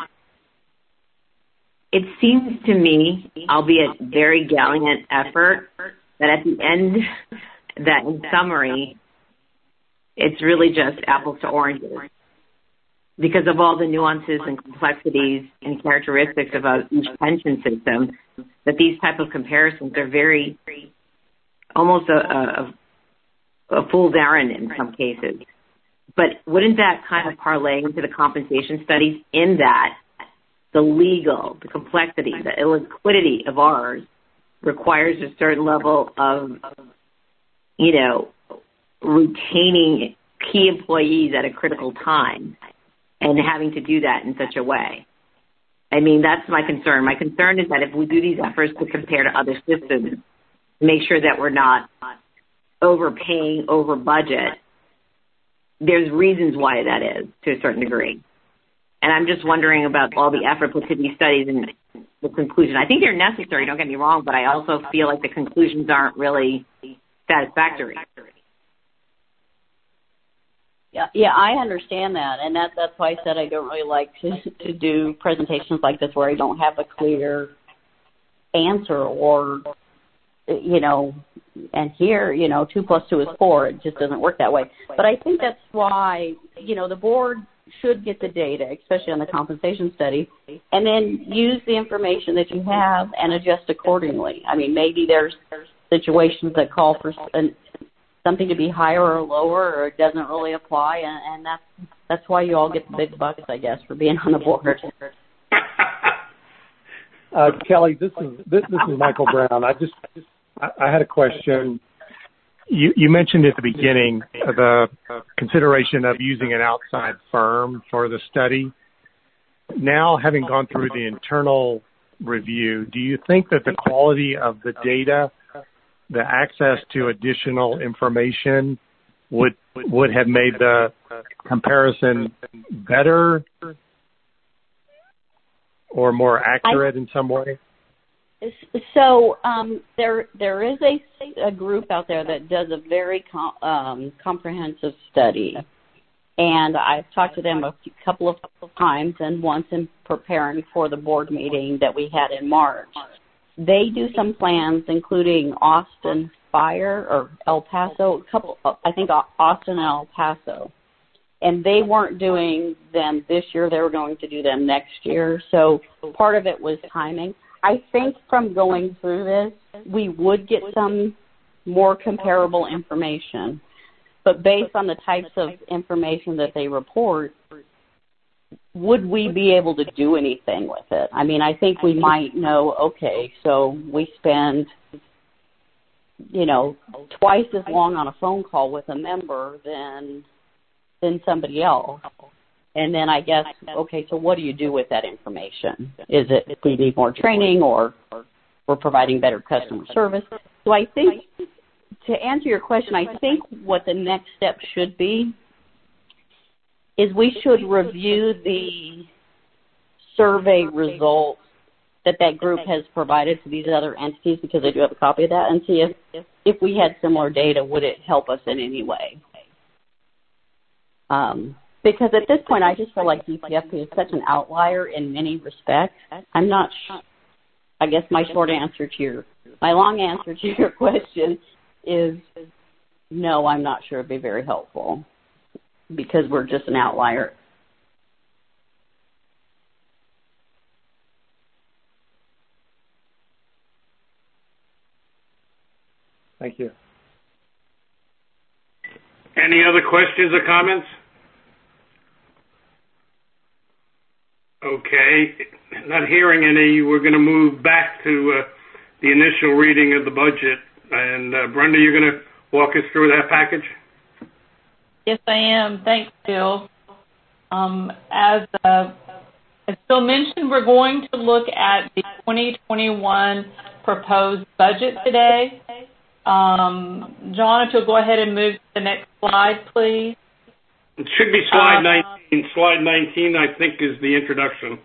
It seems to me, albeit very gallant effort, that at the end, that in summary, it's really just apples to oranges because of all the nuances and complexities and characteristics of each pension system, that these type of comparisons are very, almost a, a, a fool's errand in some cases. But wouldn't that kind of parlay into the compensation studies in that the legal, the complexity, the illiquidity of ours requires a certain level of, you know, retaining key employees at a critical time and having to do that in such a way? I mean, that's my concern. My concern is that if we do these efforts to compare to other systems, make sure that we're not overpaying over budget, there's reasons why that is to a certain degree. And I'm just wondering about all the effort put to these studies and the conclusion. I think they're necessary, don't get me wrong, but I also feel like the conclusions aren't really satisfactory. Yeah, yeah, I understand that, and that, that's why I said I don't really like to, to do presentations like this where I don't have a clear answer or, you know, and here, you know, two plus two is four. It just doesn't work that way. But I think that's why, you know, the board should get the data, especially on the compensation study, and then use the information that you have and adjust accordingly. I mean, maybe there's situations that call for something to be higher or lower, or it doesn't really apply, and, and that's that's why you all get the big bucks, I guess, for being on the board. Uh, Kelly, this is this, this is Michael Brown. I just I, I had a question. You, you mentioned at the beginning the consideration of using an outside firm for the study. Now, having gone through the internal review, do you think that the quality of the data, the access to additional information, would would have made the comparison better or more accurate I, in some way? So um, there there is a, a group out there that does a very com, um, comprehensive study, and I've talked to them a couple of times, and once in preparing for the board meeting that we had in March. They do some plans, including Austin Fire or El Paso, a couple, I think Austin and El Paso. And they weren't doing them this year. They were going to do them next year. So part of it was timing. I think from going through this, we would get some more comparable information. But based on the types of information that they report, would we be able to do anything with it? I mean, I think we might know, okay, so we spend, you know, twice as long on a phone call with a member than than somebody else. And then I guess, okay, so what do you do with that information? Is it we need more training, or we're providing better customer service? So I think, to answer your question, I think what the next step should be is we should review the survey results that that group has provided to these other entities, because I do have a copy of that, and see if, if we had similar data, would it help us in any way? Um, because at this point, I just feel like D P F P is such an outlier in many respects. I'm not sh- I guess my short answer to your, my long answer to your question is no, I'm not sure it'd be very helpful, because we're just an outlier. Thank you. Any other questions or comments? Okay. Not hearing any, we're going to move back to uh, the initial reading of the budget. And uh, Brenda, you're going to walk us through that package? Yes, I am. Thanks, Bill. Um, as, uh, as Bill mentioned, we're going to look at the twenty twenty-one proposed budget today. Um, John, if you'll go ahead and move to the next slide, please. It should be slide uh, nineteen. Slide nineteen, I think, is the introduction.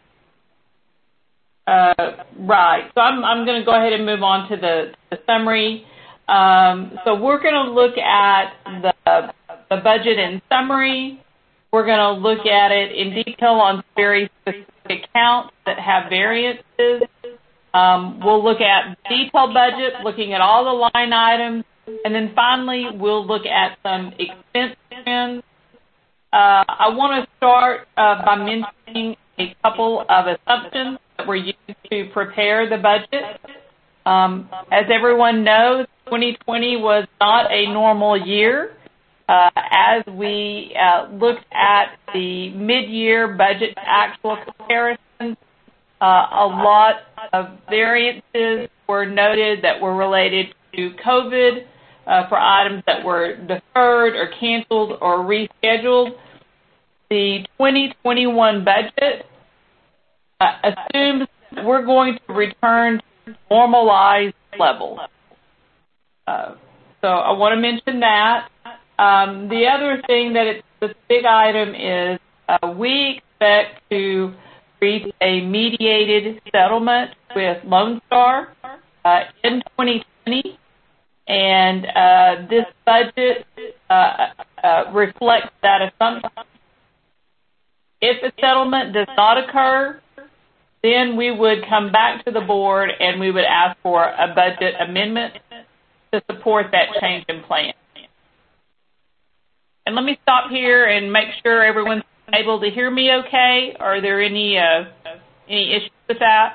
Uh, right. So I'm, I'm going to go ahead and move on to the, the summary. Um, so we're going to look at the, the budget in summary. We're going to look at it in detail on very specific accounts that have variances. Um, we'll look at detailed budget, looking at all the line items. And then finally, we'll look at some expense trends. Uh, I want to start uh, by mentioning a couple of assumptions that were used to prepare the budget. Um, as everyone knows, twenty twenty was not a normal year. Uh, as we uh, looked at the mid-year budget actual comparisons, uh, a lot of variances were noted that were related to COVID uh, for items that were deferred or canceled or rescheduled. The twenty twenty-one budget uh, assumes that we're going to return to normalized levels. Uh, so I want to mention that. Um, the other thing that it's the big item is uh, we expect to reach a mediated settlement with Lone Star uh, in twenty twenty, and uh, this budget uh, uh, reflects that assumption. If a settlement does not occur, then we would come back to the board and we would ask for a budget amendment to support that change in plan. And let me stop here and make sure everyone's able to hear me okay? Are there any uh, any issues with that?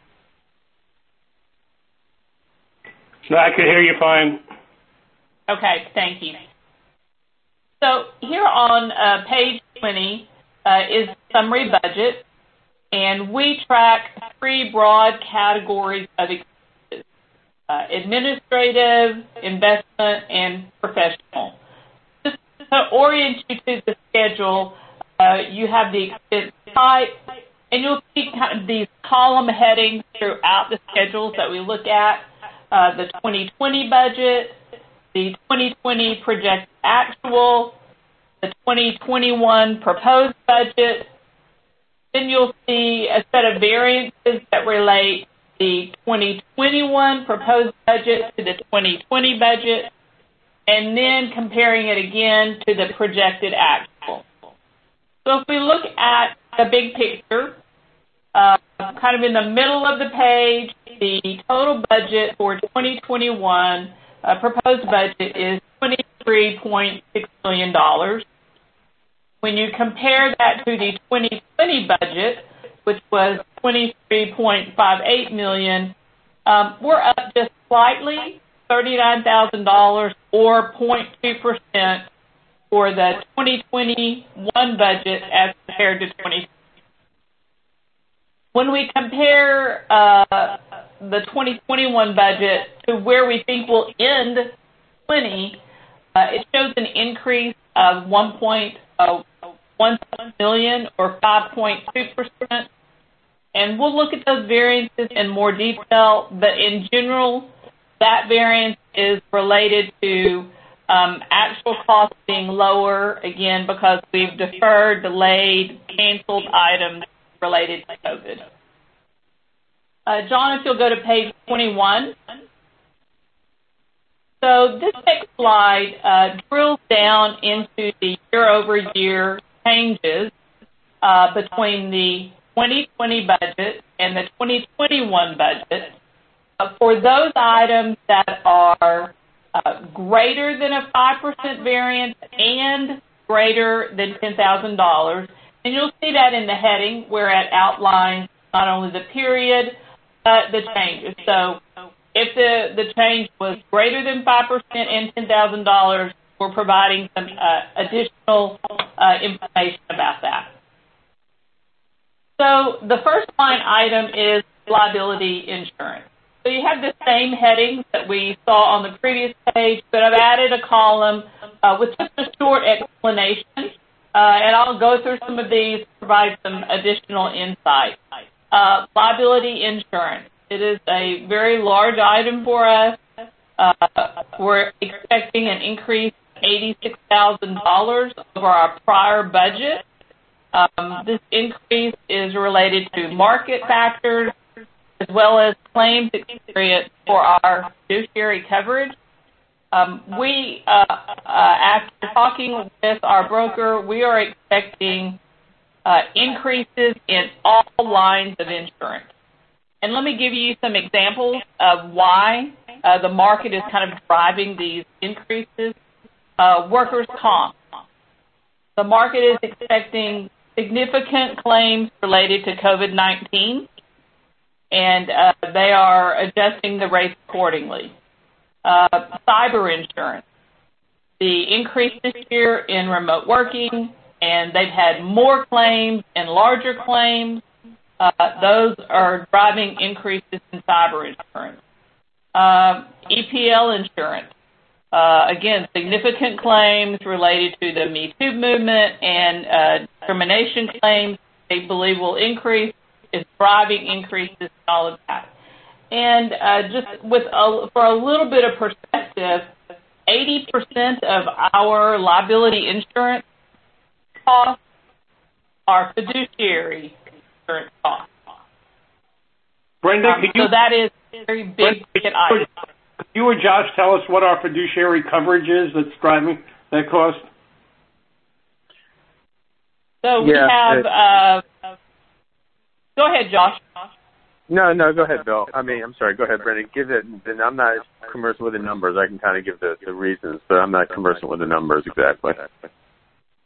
No, I can hear you fine. Okay, thank you. So here on uh, page twenty uh, is the summary budget, and we track three broad categories of expenses: uh, administrative, investment, and professional. Just to orient you to the schedule, uh, you have the expense type, and you'll see kind of these column headings throughout the schedules that we look at. Uh, the twenty twenty budget, the twenty twenty projected actual, the twenty twenty-one proposed budget. Then you'll see a set of variances that relate the twenty twenty-one proposed budget to the twenty twenty budget, and then comparing it again to the projected actual. So if we look at the big picture, uh, kind of in the middle of the page, the total budget for twenty twenty-one uh, proposed budget is twenty-three point six million dollars. When you compare that to the twenty twenty budget, which was twenty-three point five eight million dollars, um, we're up just slightly, thirty-nine thousand dollars or zero point two percent for the twenty twenty-one budget as compared to twenty twenty. When we compare uh, the twenty twenty-one budget to where we think we'll end twenty, uh, it shows an increase of one point one million or five point two percent. And we'll look at those variances in more detail, but in general, that variance is related to um, actual costs being lower, again, because we've deferred, delayed, canceled items related to COVID. Uh, John, if you'll go to page twenty-one. So this next slide uh, drills down into the year-over-year changes uh, between the twenty twenty budget and the twenty twenty-one budget uh, for those items that are uh, greater than a five percent variance and greater than ten thousand dollars. And you'll see that in the heading where it outlines not only the period, but the changes. So if the, the change was greater than five percent and ten thousand dollars, we're providing some uh, additional uh, information about that. So the first line item is liability insurance. So you have the same headings that we saw on the previous page, but I've added a column uh, with just a short explanation. Uh, and I'll go through some of these, provide some additional insight. Uh, liability insurance. It is a very large item for us. Uh, we're expecting an increase of eighty-six thousand dollars over our prior budget. Um, this increase is related to market factors as well as claims experience for our fiduciary coverage. Um, we, uh, uh, after talking with our broker, we are expecting uh, increases in all lines of insurance. And let me give you some examples of why uh, the market is kind of driving these increases. Uh, workers' comp. The market is expecting significant claims related to COVID nineteen, and uh, they are adjusting the rates accordingly. Uh, cyber insurance. The increase this year in remote working, and they've had more claims and larger claims. Uh, those are driving increases in cyber insurance. Uh, E P L insurance. Uh, again, significant claims related to the Me Too movement and uh, discrimination claims they believe will increase, is driving increases in all of that. And uh, just with a, for a little bit of perspective, eighty percent of our liability insurance costs are fiduciary insurance costs. Brenda, um, could you, so that is a very big ticket item. Could you or Josh tell us what our fiduciary coverage is that's driving that cost? So we yeah, have. Uh, go ahead, Josh. No, no, go ahead, Bill. I mean, I'm sorry. Go ahead, Brenda. Give it. And I'm not conversant with the numbers. I can kind of give the, the reasons, but I'm not conversant with the numbers exactly.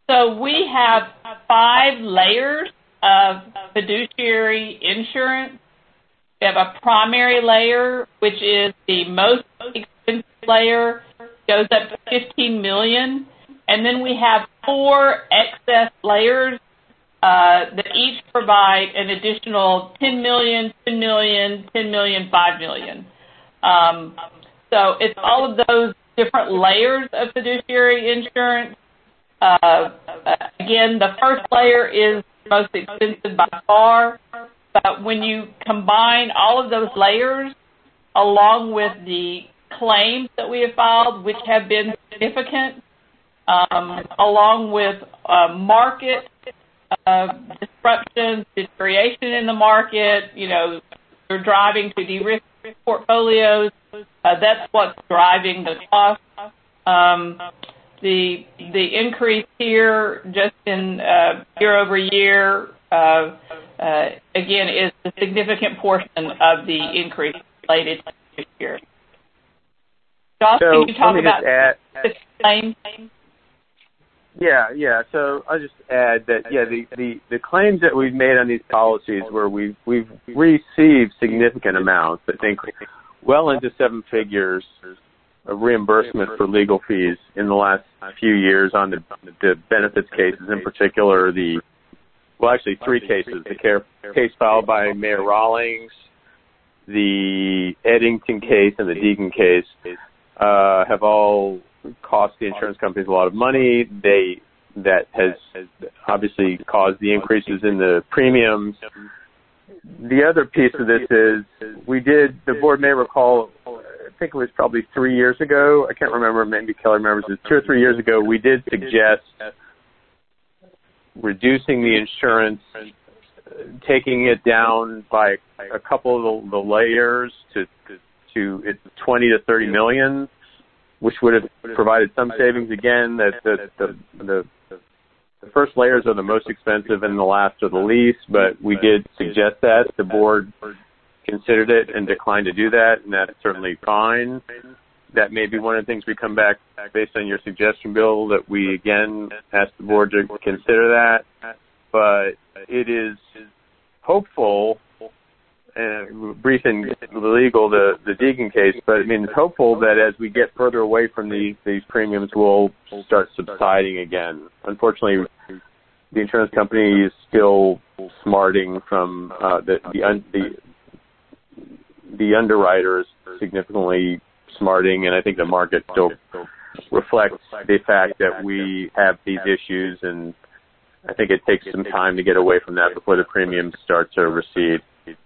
So we have five layers of fiduciary insurance. We have a primary layer, which is the most expensive layer, goes up to fifteen million dollars. And then we have four excess layers uh, that each provide an additional ten million dollars, ten million dollars, ten million dollars, five million dollars. Um, so it's all of those different layers of fiduciary insurance. Uh, again, the first layer is most expensive by far, but when you combine all of those layers along with the claims that we have filed, which have been significant, um, along with uh, market uh, disruptions, deterioration in the market, you know, they're driving to de-risk portfolios. Uh, that's what's driving the cost. Um, the the increase here, just in uh, year over year, uh, uh, again, is a significant portion of the increase related to this year. Josh, so, can you talk about add, the claims? Yeah, yeah. So I'll just add that yeah, the, the, the claims that we've made on these policies where we've we've received significant amounts, I think well into seven figures of reimbursement for legal fees in the last few years on the, the benefits cases, in particular the well actually three cases, the care case filed by Mayor Rawlings, the Eddington case and the Deegan case uh, have all cost the insurance companies a lot of money. They that has obviously caused the increases in the premiums. The other piece of this is we did, the board may recall, I think it was probably three years ago, I can't remember, maybe Kelly remembers it, two or three years ago, we did suggest reducing the insurance, taking it down by a couple of the, the layers to to it's twenty to thirty million, which would have provided some savings. Again, that the, the the the first layers are the most expensive and the last are the least, but we did suggest that. The board considered it and declined to do that, and that's certainly fine. That may be one of the things we come back based on your suggestion, Bill, that we again ask the board to consider that. But it is hopeful, and brief and legal, the, the Deegan case, but I mean, it's hopeful that as we get further away from these, these premiums, we'll start subsiding again. Unfortunately, the insurance company is still smarting from uh, the, the, un, the, the underwriters significantly smarting, and I think the market still reflects the fact that we have these issues, and I think it takes some time to get away from that before the premiums start to recede.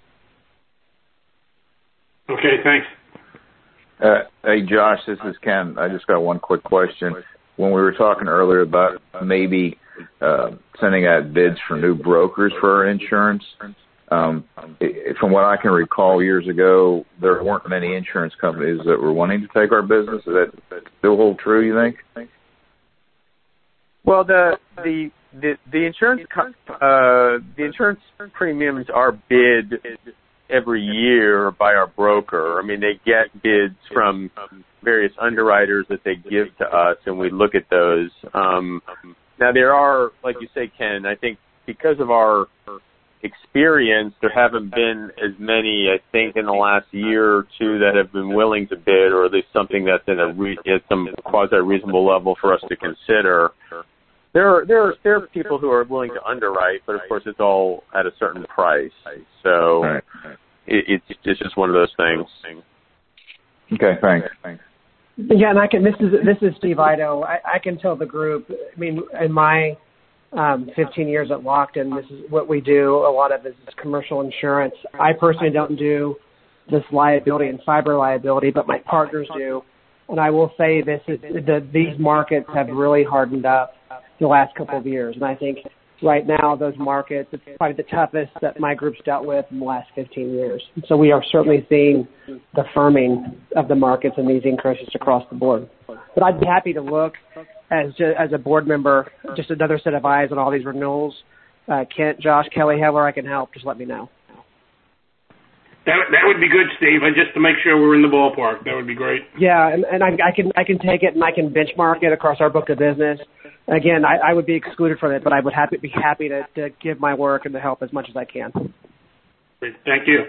Okay, thanks. Uh, hey, Josh, this is Ken. I just got one quick question. When we were talking earlier about maybe uh, sending out bids for new brokers for our insurance, um, it, from what I can recall years ago, there weren't many insurance companies that were wanting to take our business. Is that still hold true, you think? Well, the the the, the insurance uh, the insurance premiums are bid every year by our broker. I mean, they get bids from various underwriters that they give to us, and we look at those. Um, now, there are, like you say, Ken, I think because of our experience, there haven't been as many, I think, in the last year or two that have been willing to bid, or at least something that's in a re- at some quasi-reasonable level for us to consider. There are, there are there are people who are willing to underwrite, but of course it's all at a certain price. So right. it, it's it's just one of those things. Okay, thanks. Thanks. Yeah, and I can. This is this is Steve Ido. I, I can tell the group. I mean, in my um, fifteen years at Lockton, this is what we do. A lot of this is commercial insurance. I personally don't do this liability and cyber liability, but my partners do. And I will say this is the, these markets have really hardened up the last couple of years. And I think right now those markets, it's probably the toughest that my group's dealt with in the last fifteen years. So we are certainly seeing the firming of the markets and these increases across the board. But I'd be happy to look as as a board member, just another set of eyes on all these renewals. Uh, Kent, Josh, Kelly, however I can help, just let me know. That that would be good, Steve. And just to make sure we're in the ballpark, that would be great. Yeah, and, and I, I can I can take it and I can benchmark it across our book of business again, I, I would be excluded from it, but I would happy, be happy to, to give my work and to help as much as I can. Great. Thank you.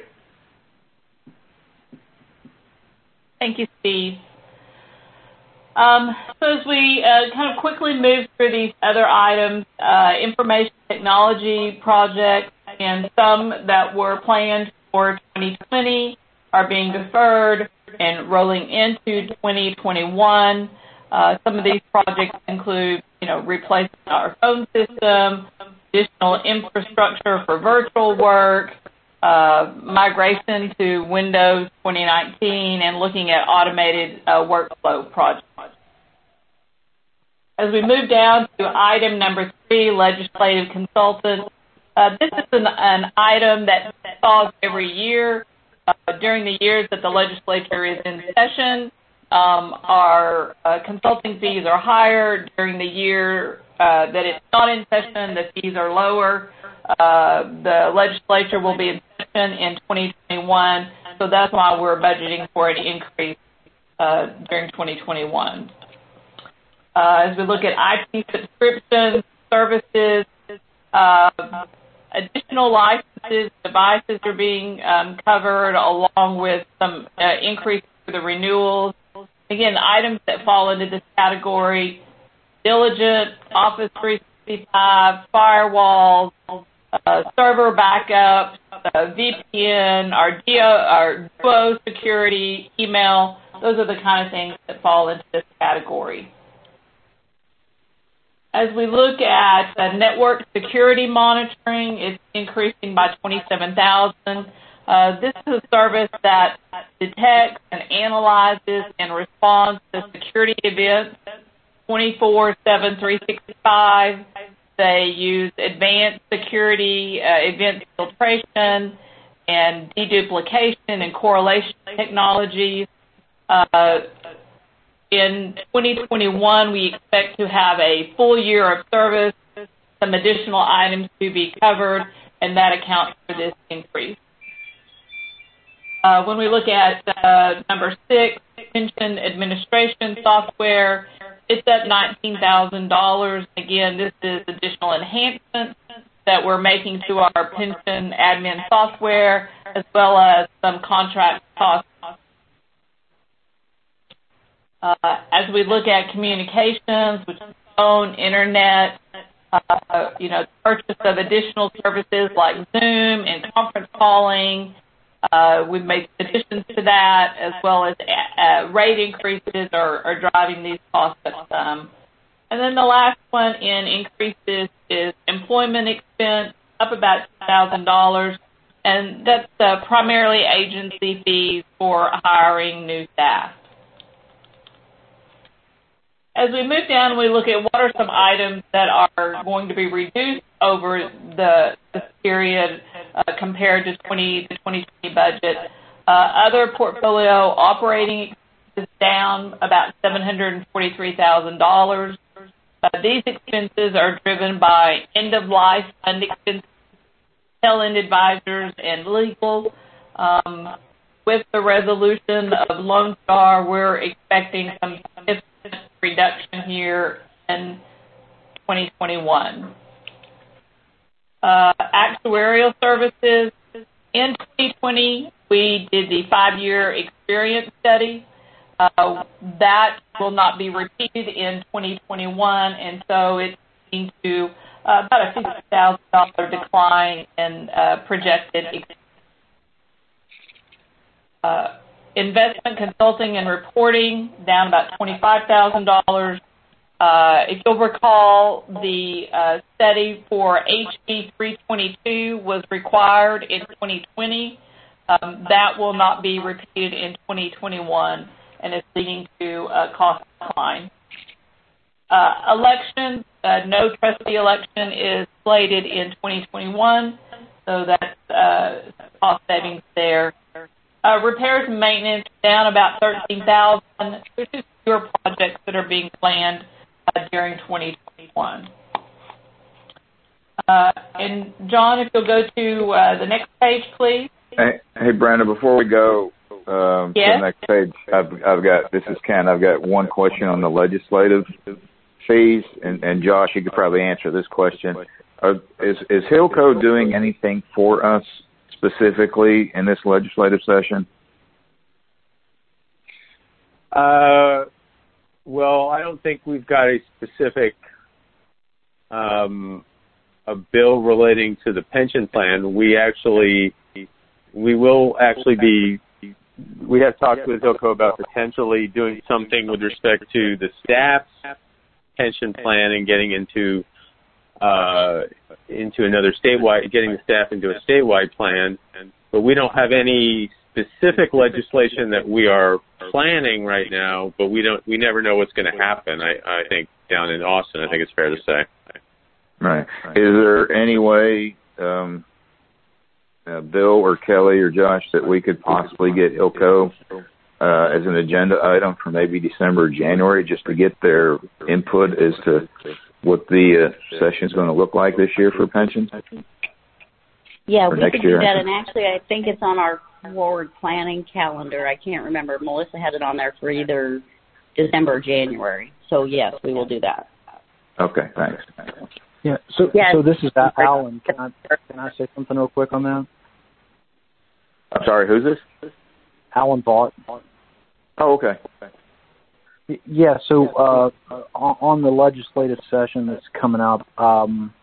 Thank you, Steve. Um, so as we uh, kind of quickly move through these other items, uh, information technology projects and some that were planned for twenty twenty are being deferred and rolling into twenty twenty-one. Uh, some of these projects include, you know, replacing our phone system, additional infrastructure for virtual work, uh, migration to Windows twenty nineteen, and looking at automated uh, workflow projects. As we move down to item number three, legislative consultants, uh, this is an, an item that falls every year. Uh, during the years that the legislature is in session, um, our uh, consulting fees are higher. During the year uh, that it's not in session, the fees are lower. Uh, the legislature will be in session in twenty twenty-one, so that's why we're budgeting for an increase uh, during twenty twenty-one. Uh, as we look at I T subscriptions, services, uh, additional licenses, devices are being um, covered, along with some uh, increase for the renewals. Again, items that fall into this category: Diligent, Office three sixty-five, firewalls, uh, server backups, uh, V P N, our, D O, our Duo security, email. Those are the kind of things that fall into this category. As we look at uh, network security monitoring, it's increasing by twenty-seven thousand dollars. Uh, this is a service that detects and analyzes and responds to security events twenty-four seven, three sixty-five. They use advanced security uh, event filtration and deduplication and correlation technologies. Uh, In twenty twenty-one, we expect to have a full year of service, some additional items to be covered, and that accounts for this increase. Uh, when we look at uh, number six, pension administration software, it's at nineteen thousand dollars. Again, this is additional enhancements that we're making to our pension admin software, as well as some contract costs. Uh, as we look at communications, which is phone, internet, uh, you know, purchase of additional services like Zoom and conference calling, uh, we've made additions to that, as well as uh, rate increases are, are driving these costs up some. And then the last one in increases is employment expense, up about two thousand dollars, and that's uh, primarily agency fees for hiring new staff. As we move down, we look at what are some items that are going to be reduced over the, the period uh, compared to twenty the twenty twenty budget. Uh, other portfolio operating expenses down about seven hundred forty-three thousand dollars. Uh, these expenses are driven by end-of-life fund expenses, tail-end advisors, and legal. Um, with the resolution of Lone Star, we're expecting some significant reduction here in twenty twenty-one. Uh, actuarial services. In twenty twenty, we did the five-year experience study. Uh, that will not be repeated in twenty twenty-one, and so it's leading to uh, about a fifty thousand dollars decline in uh, projected expenses. Uh, investment consulting and reporting, down about twenty-five thousand dollars. Uh, if you'll recall, the uh, study for H B three twenty-two was required in twenty twenty. Um, that will not be repeated in twenty twenty-one, and it's leading to a cost decline. Uh, elections, uh, no trustee election is slated in twenty twenty-one, so that's uh, cost savings there. Uh, repairs and maintenance down about thirteen thousand dollars. There's just fewer projects that are being planned uh, during twenty twenty-one. Uh, and John, if you'll go to uh, the next page, please. Hey, hey, Brenda, before we go um, yes? to the next page, I've, I've got, this is Ken, I've got one question on the legislative fees, and, and Josh, you could probably answer this question. Are, is, is Hilco doing anything for us specifically in this legislative session? Uh, well, I don't think we've got a specific um, a bill relating to the pension plan. We actually, we will actually be, we have talked with Hilco about potentially doing something with respect to the staff's pension plan and getting into uh, into another statewide, getting the staff into a statewide plan. But we don't have any specific legislation that we are planning right now, but we don't, we never know what's going to happen. I, I think down in Austin, I think it's fair to say. Right. Is there any way, um, uh, Bill or Kelly or Josh, that we could possibly get Hilco uh, as an agenda item for maybe December or January, just to get their input as to what the uh, session is going to look like this year for pensions? Yeah, or we next could do year? that, and actually I think it's on our forward planning calendar. I can't remember. Melissa had it on there for either December or January. So, yes, we will do that. Okay, thanks. Yeah, so Yeah. so this is Alan. Can I, can I say something real quick on that? I'm sorry, who's this? Alan Vaught. Oh, okay. Yeah, so uh, on the legislative session that's coming up, um,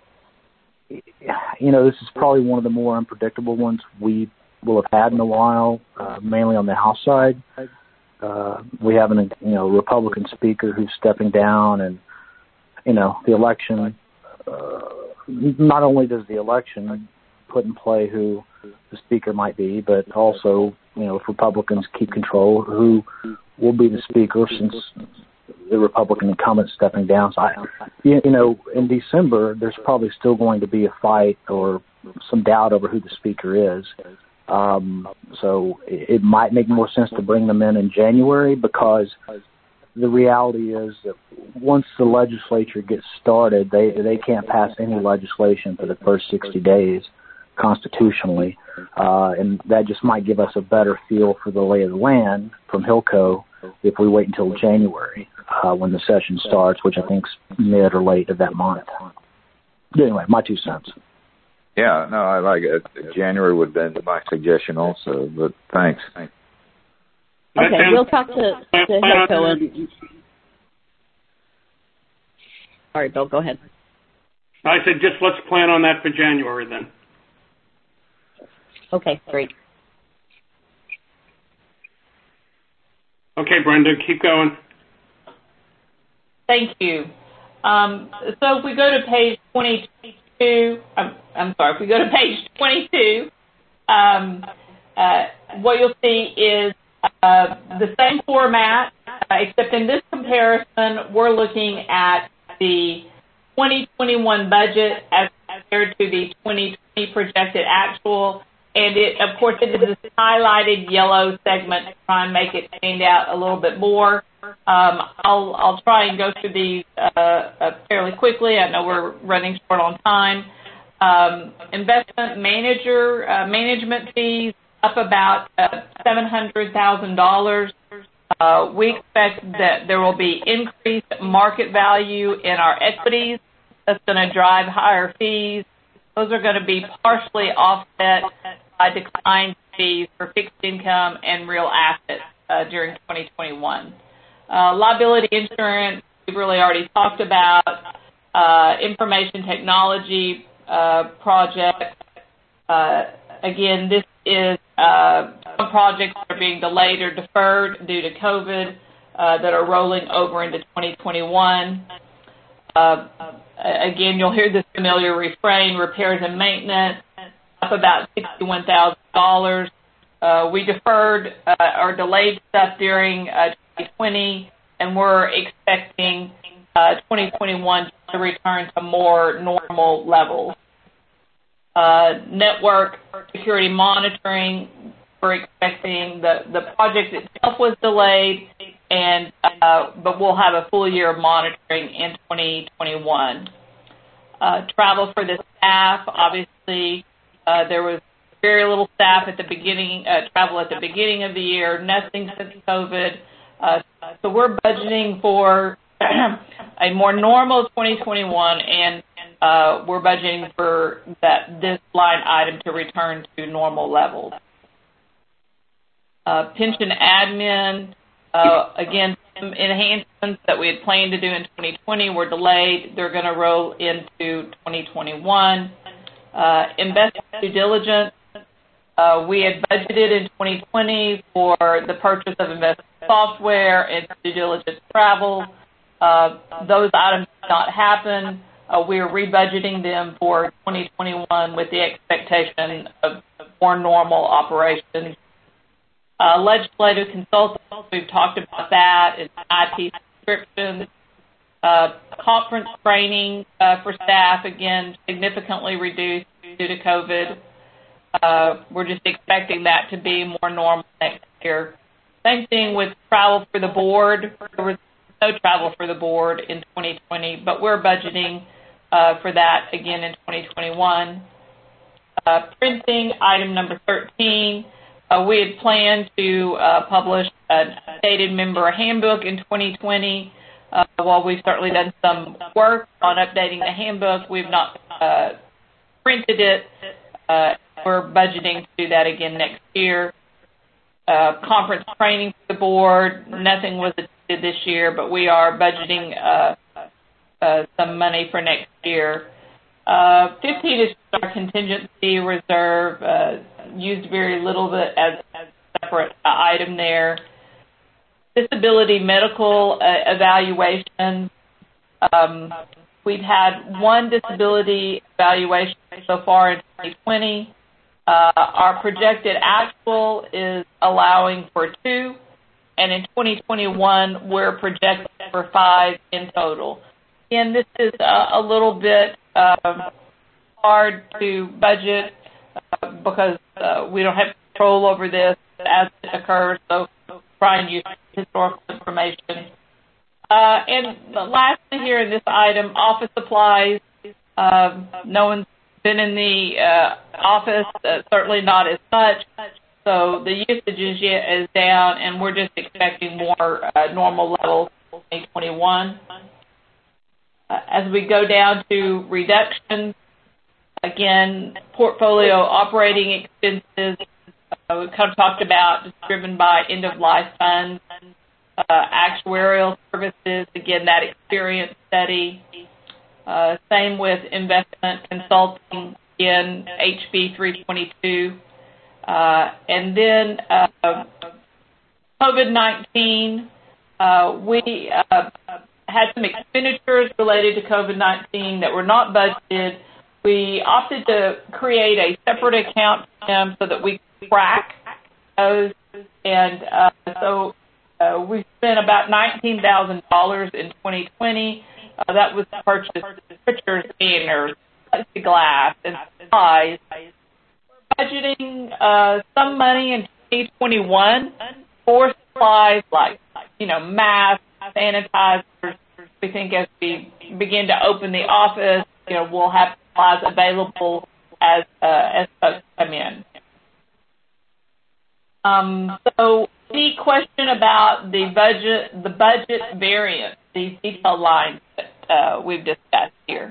you know, this is probably one of the more unpredictable ones we will have had in a while, uh, mainly on the House side. Uh, we have an, you know, Republican speaker who's stepping down, and, you know, the election, uh, not only does the election put in play who the speaker might be, but also, you know, if Republicans keep control, who will be the speaker since the Republican incumbent stepping down. So, I, you, you know, in December, there's probably still going to be a fight or some doubt over who the speaker is. Um, so it, it might make more sense to bring them in in January, because the reality is that once the legislature gets started, they they can't pass any legislation for the first sixty days constitutionally, uh, and that just might give us a better feel for the lay of the land from Hilco if we wait until January uh, when the session starts, which I think's mid or late of that month. Anyway, my two cents. Yeah, no, I like it. January would have been my suggestion also, but thanks. Okay, we'll talk to, to Hilco and... Sorry, Bill, go ahead. I said just let's plan on that for January then. Okay, great. Okay, Brenda, keep going. Thank you. Um, so if we go to page twenty-two, I'm, I'm sorry, if we go to page twenty-two, um, uh, what you'll see is uh, the same format, uh, except in this comparison, we're looking at the twenty twenty-one budget as compared to the twenty twenty projected actual. And it, of course, it is this highlighted yellow segment to try and make it stand out a little bit more. Um, I'll, I'll try and go through these uh, uh, fairly quickly. I know we're running short on time. Um, investment manager uh, management fees up about uh, seven hundred thousand dollars. Uh, we expect that there will be increased market value in our equities. That's going to drive higher fees. Those are going to be partially offset by declined fees for fixed income and real assets uh, during twenty twenty-one. Uh, liability insurance, we've really already talked about. Uh, information technology uh, project. Uh, again, this is uh, some projects that are being delayed or deferred due to COVID uh, that are rolling over into twenty twenty-one. Uh, again, you'll hear this familiar refrain, repairs and maintenance, up about sixty-one thousand dollars. Uh, we deferred uh, or delayed stuff during uh, twenty twenty, and we're expecting uh, twenty twenty-one to return to more normal levels. Uh, network security monitoring, we're expecting the, the project itself was delayed, and uh, but we'll have a full year of monitoring in twenty twenty-one. Uh, travel for the staff, obviously, uh, there was very little staff at the beginning, uh, travel at the beginning of the year, nothing since COVID. Uh, so we're budgeting for a more normal twenty twenty-one, and uh, we're budgeting for that this line item to return to normal levels. Uh, pension admin, uh, again, some enhancements that we had planned to do in twenty twenty were delayed. They're going to roll into twenty twenty-one. Uh, investment due diligence, uh, we had budgeted in twenty twenty for the purchase of investment software and due diligence travel. Uh, those items did not happen. Uh, we are rebudgeting them for twenty twenty-one with the expectation of more normal operations. Uh, legislative consultants, we've talked about that. It's I T subscriptions. Uh, conference training uh, for staff, again, significantly reduced due to COVID. Uh, we're just expecting that to be more normal next year. Same thing with travel for the board. There was no travel for the board in twenty twenty, but we're budgeting uh, for that again in twenty twenty-one. Uh, printing, item number thirteen. Uh, we had planned to uh, publish an updated member handbook in twenty twenty. Uh, while we've certainly done some work on updating the handbook, we've not uh, printed it. Uh, we're budgeting to do that again next year. Uh, conference training for the board, nothing was attended this year, but we are budgeting uh, uh, some money for next year. Uh, fifteen is our contingency reserve, uh, used very little bit as, as a separate uh, item there. Disability medical uh, evaluation. Um, we've had one disability evaluation so far in twenty twenty. Uh, our projected actual is allowing for two, and in twenty twenty-one we're projecting for five in total. Again, this is uh, a little bit um, hard to budget uh, because uh, we don't have control over this as it occurs, so try and use historical information. Uh, and lastly here in this item, office supplies. Um, no one's been in the uh, office, uh, certainly not as much, so the usage is, is down, and we're just expecting more uh, normal levels in twenty twenty-one. Uh, as we go down to reductions, again, portfolio operating expenses, uh, we kind of talked about, just driven by end-of-life funds, uh, actuarial services, again, that experience study. Uh, same with investment consulting, again, H B three twenty-two. Uh, and then uh, COVID nineteen, uh, we uh, had some expenditures related to COVID nineteen that were not budgeted. We opted to create a separate account for them so that we could track those. And uh, so uh, we spent about nineteen thousand dollars in twenty twenty. Uh, that was to purchase picture scanners, plexiglass, and supplies. We're budgeting uh, some money in twenty twenty-one for supplies like, you know, masks, sanitizers. We think as we begin to open the office, you know, we'll have supplies available as uh, as folks come in. Um, so, any question about the budget, the budget variance, these detailed lines that uh, we've discussed here?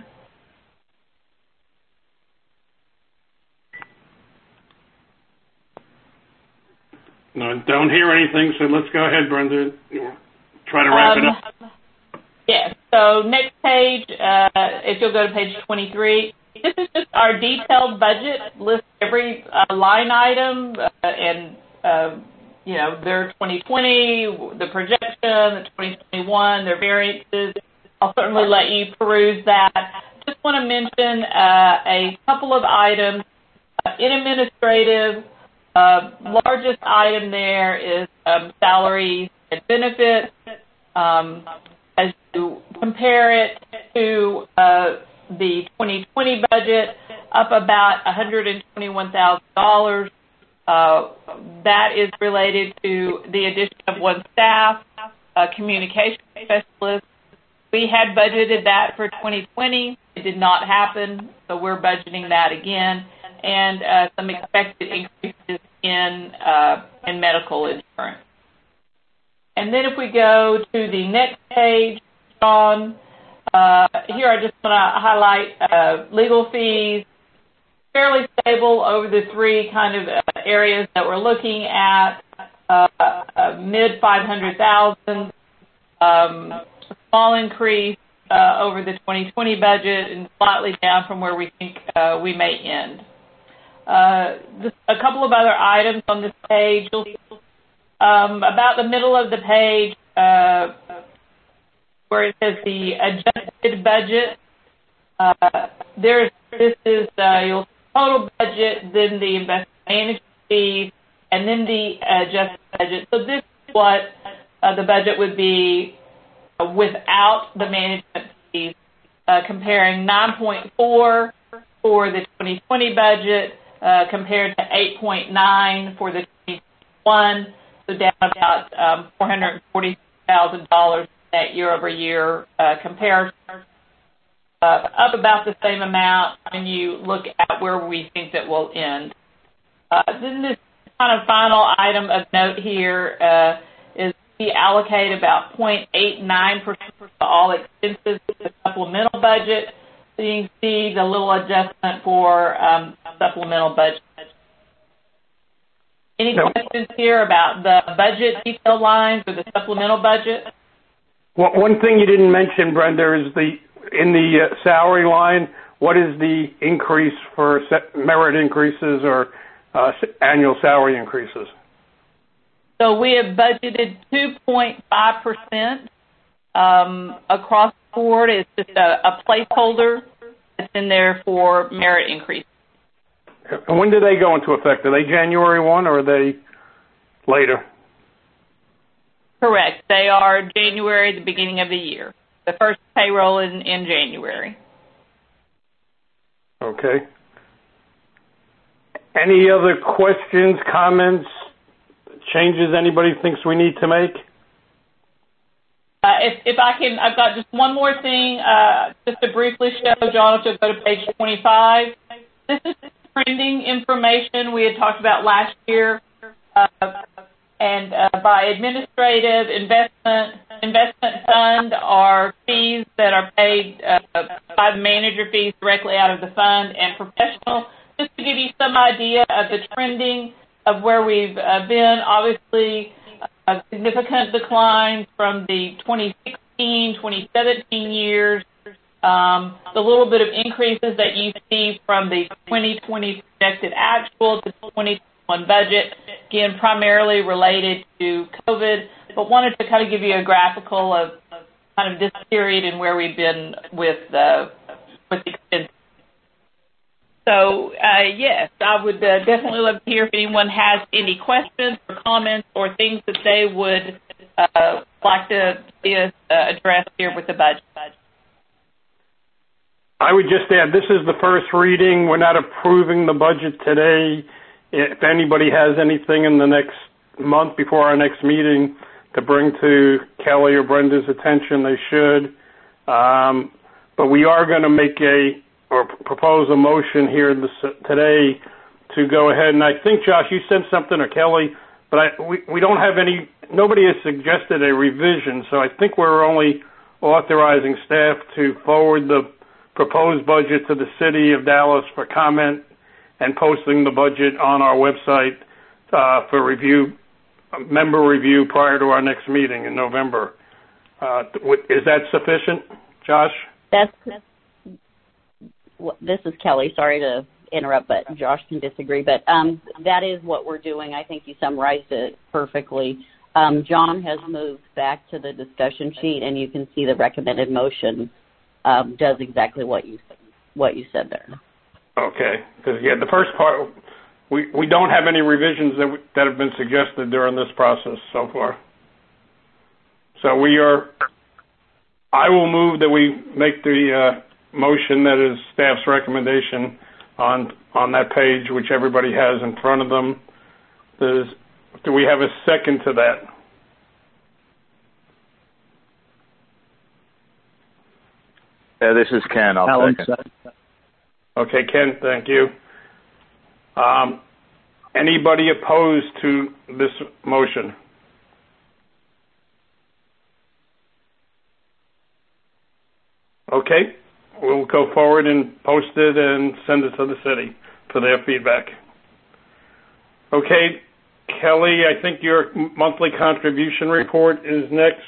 No, don't hear anything, so let's go ahead, Brenda. Try to wrap um, it up. Yes. So next page, uh, if you'll go to page twenty-three, this is just our detailed budget, lists every uh, line item uh, and, uh, you know, their twenty twenty, the projection, the twenty twenty-one, their variances. I'll certainly let you peruse that. Just want to mention uh, a couple of items. Uh, in administrative, uh, largest item there is um, salaries and benefits. Um, as you compare it to uh, the twenty twenty budget, up about one hundred twenty-one thousand dollars. Uh, that is related to the addition of one staff, a communication specialist. We had budgeted that for twenty twenty. It did not happen, so we're budgeting that again, and uh, some expected increases in uh, in medical insurance. And then if we go to the next page, Sean, Uh, here I just want to highlight uh, legal fees, fairly stable over the three kind of uh, areas that we're looking at, uh, uh, mid five hundred thousand, um, small increase uh, over the twenty twenty budget and slightly down from where we think uh, we may end. Uh, just a couple of other items on this page. You'll, um, about the middle of the page, uh, where it says the adjusted budget, uh, there's this is uh, your total budget, then the investment management fees, and then the adjusted budget. So this is what uh, the budget would be uh, without the management fees, uh, comparing nine point four for the twenty twenty budget uh, compared to eight point nine for the twenty twenty-one, so down about um, four hundred forty thousand dollars net year over year uh, comparison. Uh, up about the same amount when you look at where we think that we'll end. Uh, then this kind of final item of note here uh, is we allocate about zero point eight nine percent of all expenses to the supplemental budget. So you can see the little adjustment for um, supplemental budget. Any no. questions here about the budget detail lines or the supplemental budget? Well, one thing you didn't mention, Brenda, is the in the uh, salary line, what is the increase for merit increases or uh, annual salary increases? So we have budgeted two point five percent um, across the board. It's just a, a placeholder that's in there for merit increases. And when do they go into effect? Are they January first or are they later? Correct. They are January, the beginning of the year. The first payroll in, in January. Okay. Any other questions, comments, changes anybody thinks we need to make? Uh, if, if I can, I've got just one more thing, uh, just to briefly show, John, if you'll go to page twenty-five. This is trending information we had talked about last year. Uh, And uh, by administrative, investment, investment fund are fees that are paid uh, by the manager fees directly out of the fund, and professional, just to give you some idea of the trending of where we've uh, been. Obviously, a significant decline from the twenty sixteen, twenty seventeen years. Um, the little bit of increases that you see from the twenty twenty projected actual to twenty twenty-one budget, again, primarily related to COVID, but wanted to kind of give you a graphical of, of kind of this period and where we've been with uh, with expenses. So, uh, yes, I would uh, definitely love to hear if anyone has any questions or comments or things that they would uh, like to see us uh, address here with the budget. I would just add, this is the first reading. We're not approving the budget today. If anybody has anything in the next month before our next meeting to bring to Kelly or Brenda's attention, they should. Um, but we are going to make a or propose a motion here this, today to go ahead. And I think, Josh, you sent something, or Kelly, but I, we, we don't have any, nobody has suggested a revision. So I think we're only authorizing staff to forward the proposed budget to the city of Dallas for comment and posting the budget on our website uh, for review, member review prior to our next meeting in November. Uh, is that sufficient, Josh? That's, that's this is Kelly. Sorry to interrupt, but Josh can disagree. But um, that is what we're doing. I think you summarized it perfectly. Um, John has moved back to the discussion sheet, and you can see the recommended motion um, does exactly what you what you said there. Okay, because yeah, the first part, we, we don't have any revisions that we, that have been suggested during this process so far. So we are, I will move that we make the uh, motion that is staff's recommendation on on that page, which everybody has in front of them. Does, do we have a second to that? Yeah, this is Ken. I'll Alan second. second. Okay, Ken, thank you. Um, anybody opposed to this motion? Okay. We'll go forward and post it and send it to the city for their feedback. Okay, Kelly, I think your monthly contribution report is next.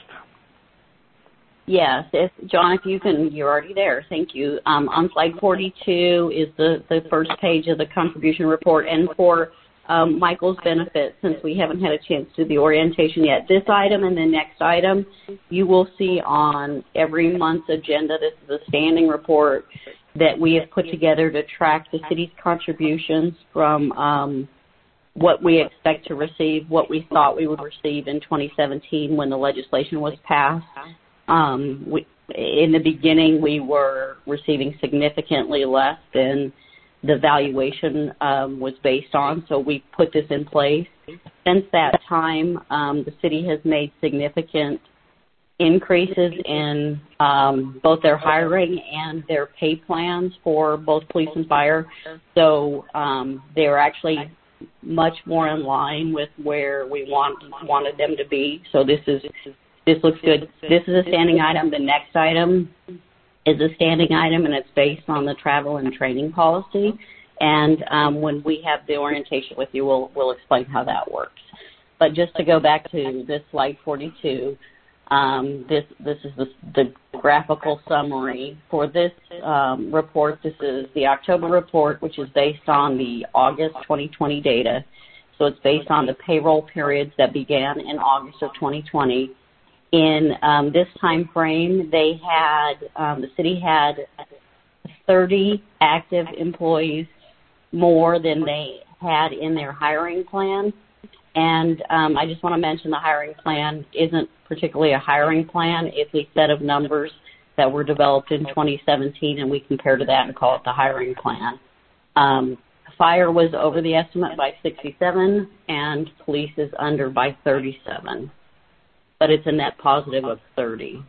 Yes, if, John, if you can, you're already there. Thank you. Um, on slide forty-two is the, the first page of the contribution report. And for um, Michael's benefit, since we haven't had a chance to do the orientation yet, this item and the next item you will see on every month's agenda. This is a standing report that we have put together to track the city's contributions from um, what we expect to receive, what we thought we would receive in twenty seventeen when the legislation was passed. Um, we, in the beginning, we were receiving significantly less than the valuation um, was based on, so we put this in place. Since that time, um, the city has made significant increases in um, both their hiring and their pay plans for both police and fire. So um, they're actually much more in line with where we want wanted them to be. So this is this looks good. This is a standing item. The next item is a standing item, and it's based on the travel and training policy. And um, when we have the orientation with you, we'll we'll explain how that works. But just to go back to this slide forty-two, um, this this is the, the graphical summary for this um, report. This is the October report, which is based on the August twenty twenty data. So it's based on the payroll periods that began in August of twenty twenty. In um, this time frame, they had um, the city had thirty active employees more than they had in their hiring plan. And um, I just want to mention the hiring plan isn't particularly a hiring plan. It's a set of numbers that were developed in twenty seventeen, and we compare to that and call it the hiring plan. Um, fire was over the estimate by sixty-seven, and police is under by thirty-seven. But it's a net positive of thirty.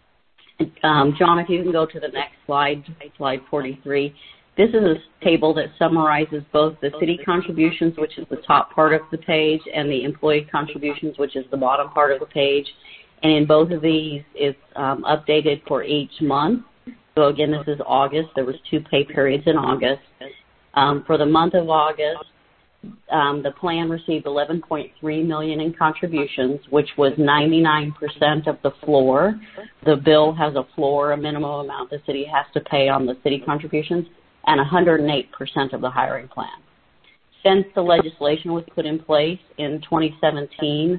Um, John, if you can go to the next slide, slide forty-three. This is a table that summarizes both the city contributions, which is the top part of the page, and the employee contributions, which is the bottom part of the page. And in both of these, it's um, updated for each month. So again, this is August. There was two pay periods in August. Um, for the month of August, um, the plan received eleven point three million dollars in contributions, which was ninety-nine percent of the floor. The bill has a floor, a minimum amount the city has to pay on the city contributions, and one hundred eight percent of the hiring plan. Since the legislation was put in place in twenty seventeen,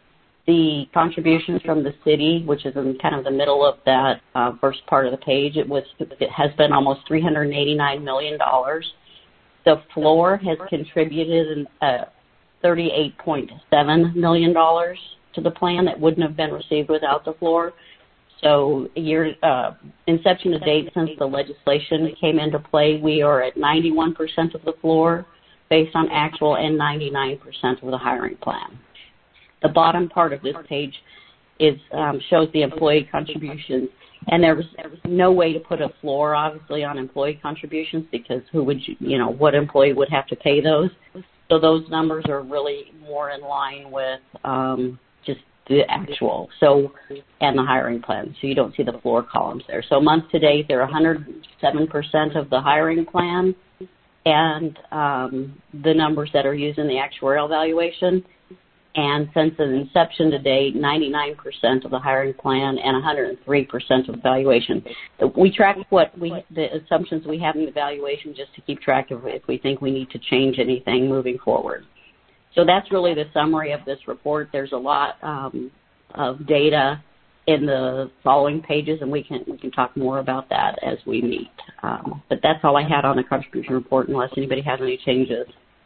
the contributions from the city, which is in kind of the middle of that uh, first part of the page, it was it has been almost three hundred eighty-nine million dollars. The floor has contributed uh, thirty-eight point seven million dollars to the plan that wouldn't have been received without the floor. So year, uh, inception to date, since the legislation came into play, we are at ninety-one percent of the floor based on actual and ninety-nine percent of the hiring plan. The bottom part of this page is um, shows the employee contributions. And there was, there was no way to put a floor, obviously, on employee contributions because who would you, you know, what employee would have to pay those? So those numbers are really more in line with um, just the actual, so, and the hiring plan. So you don't see the floor columns there. So month to date, they're one hundred seven percent of the hiring plan, and um, the numbers that are used in the actuarial valuation. And since the inception to date, ninety-nine percent of the hiring plan and one hundred three percent of the valuation. We track what we, the assumptions we have in the valuation just to keep track of if we think we need to change anything moving forward. So that's really the summary of this report. There's a lot um, of data in the following pages, and we can we can talk more about that as we meet. Um, but that's all I had on the contribution report, unless anybody has any changes.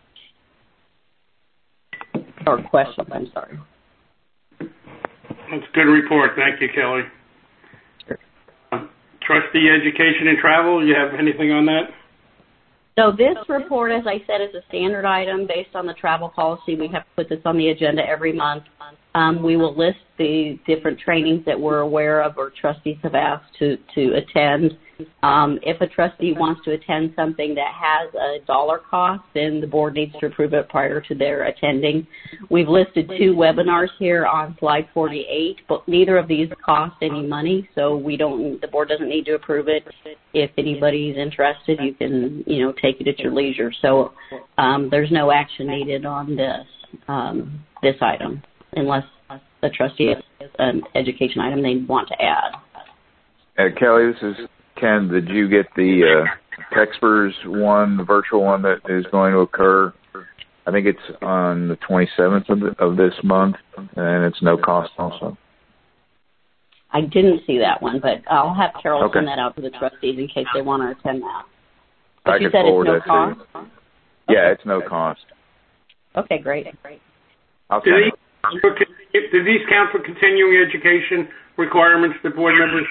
Or questions, I'm sorry. That's a good report. Thank you, Kelly. Sure. Uh, trustee education and travel, you have anything on that? So this report, as I said, is a standard item based on the travel policy. We have to put this on the agenda every month. Um, we will list the different trainings that we're aware of or trustees have asked to, to attend. Um, if a trustee wants to attend something that has a dollar cost, then the board needs to approve it prior to their attending. We've listed two webinars here on slide forty-eight, but neither of these cost any money, so we don't. The board doesn't need to approve it. If anybody's interested, you can, you know, take it at your leisure. So um, there's no action needed on this um, this item, unless the trustee has an education item they want to add. Uh, Kelly, this is Ken. Did you get the uh, Texpers one, the virtual one that is going to occur? I think it's on the twenty-seventh of, the, of this month, and it's no cost also. I didn't see that one, but I'll have Carol Okay. send that out to the trustees in case they want to attend that. But I you can said forward it's no that cost? to you. Yeah, it's no cost. Okay, great. I'll Do send these, it. do these count for continuing education requirements that board members?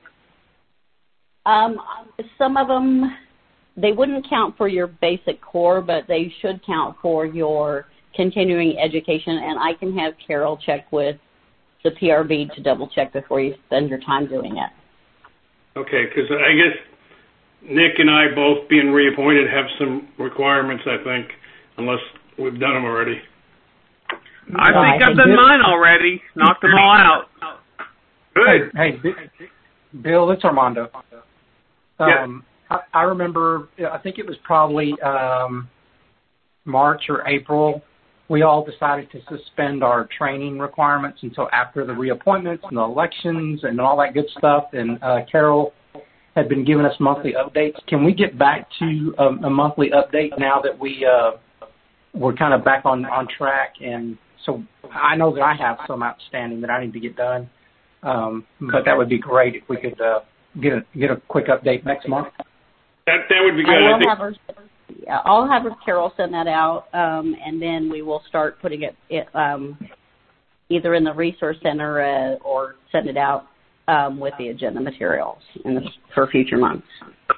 Um, some of them, they wouldn't count for your basic core, but they should count for your continuing education, and I can have Carol check with the P R B to double check before you spend your time doing it. Okay, because I guess Nick and I, both being reappointed, have some requirements, I think, unless we've done them already. I think I've done mine already. Knocked them all out. Good. Hey, hey, B- Bill, it's Armando. Um, I, I remember, I think it was probably um, March or April, we all decided to suspend our training requirements until after the reappointments and the elections and all that good stuff. And uh, Carol had been giving us monthly updates. Can we get back to a, a monthly update now that we uh, we're kind of back on, on track? And so I know that I have some outstanding that I need to get done, um, but that would be great if we could uh, get a get a quick update next month. That that would be good. I will I think have her. Yeah, I'll have Carol send that out, um, and then we will start putting it, it um, either in the resource center uh, or send it out um, with the agenda materials in the, for future months.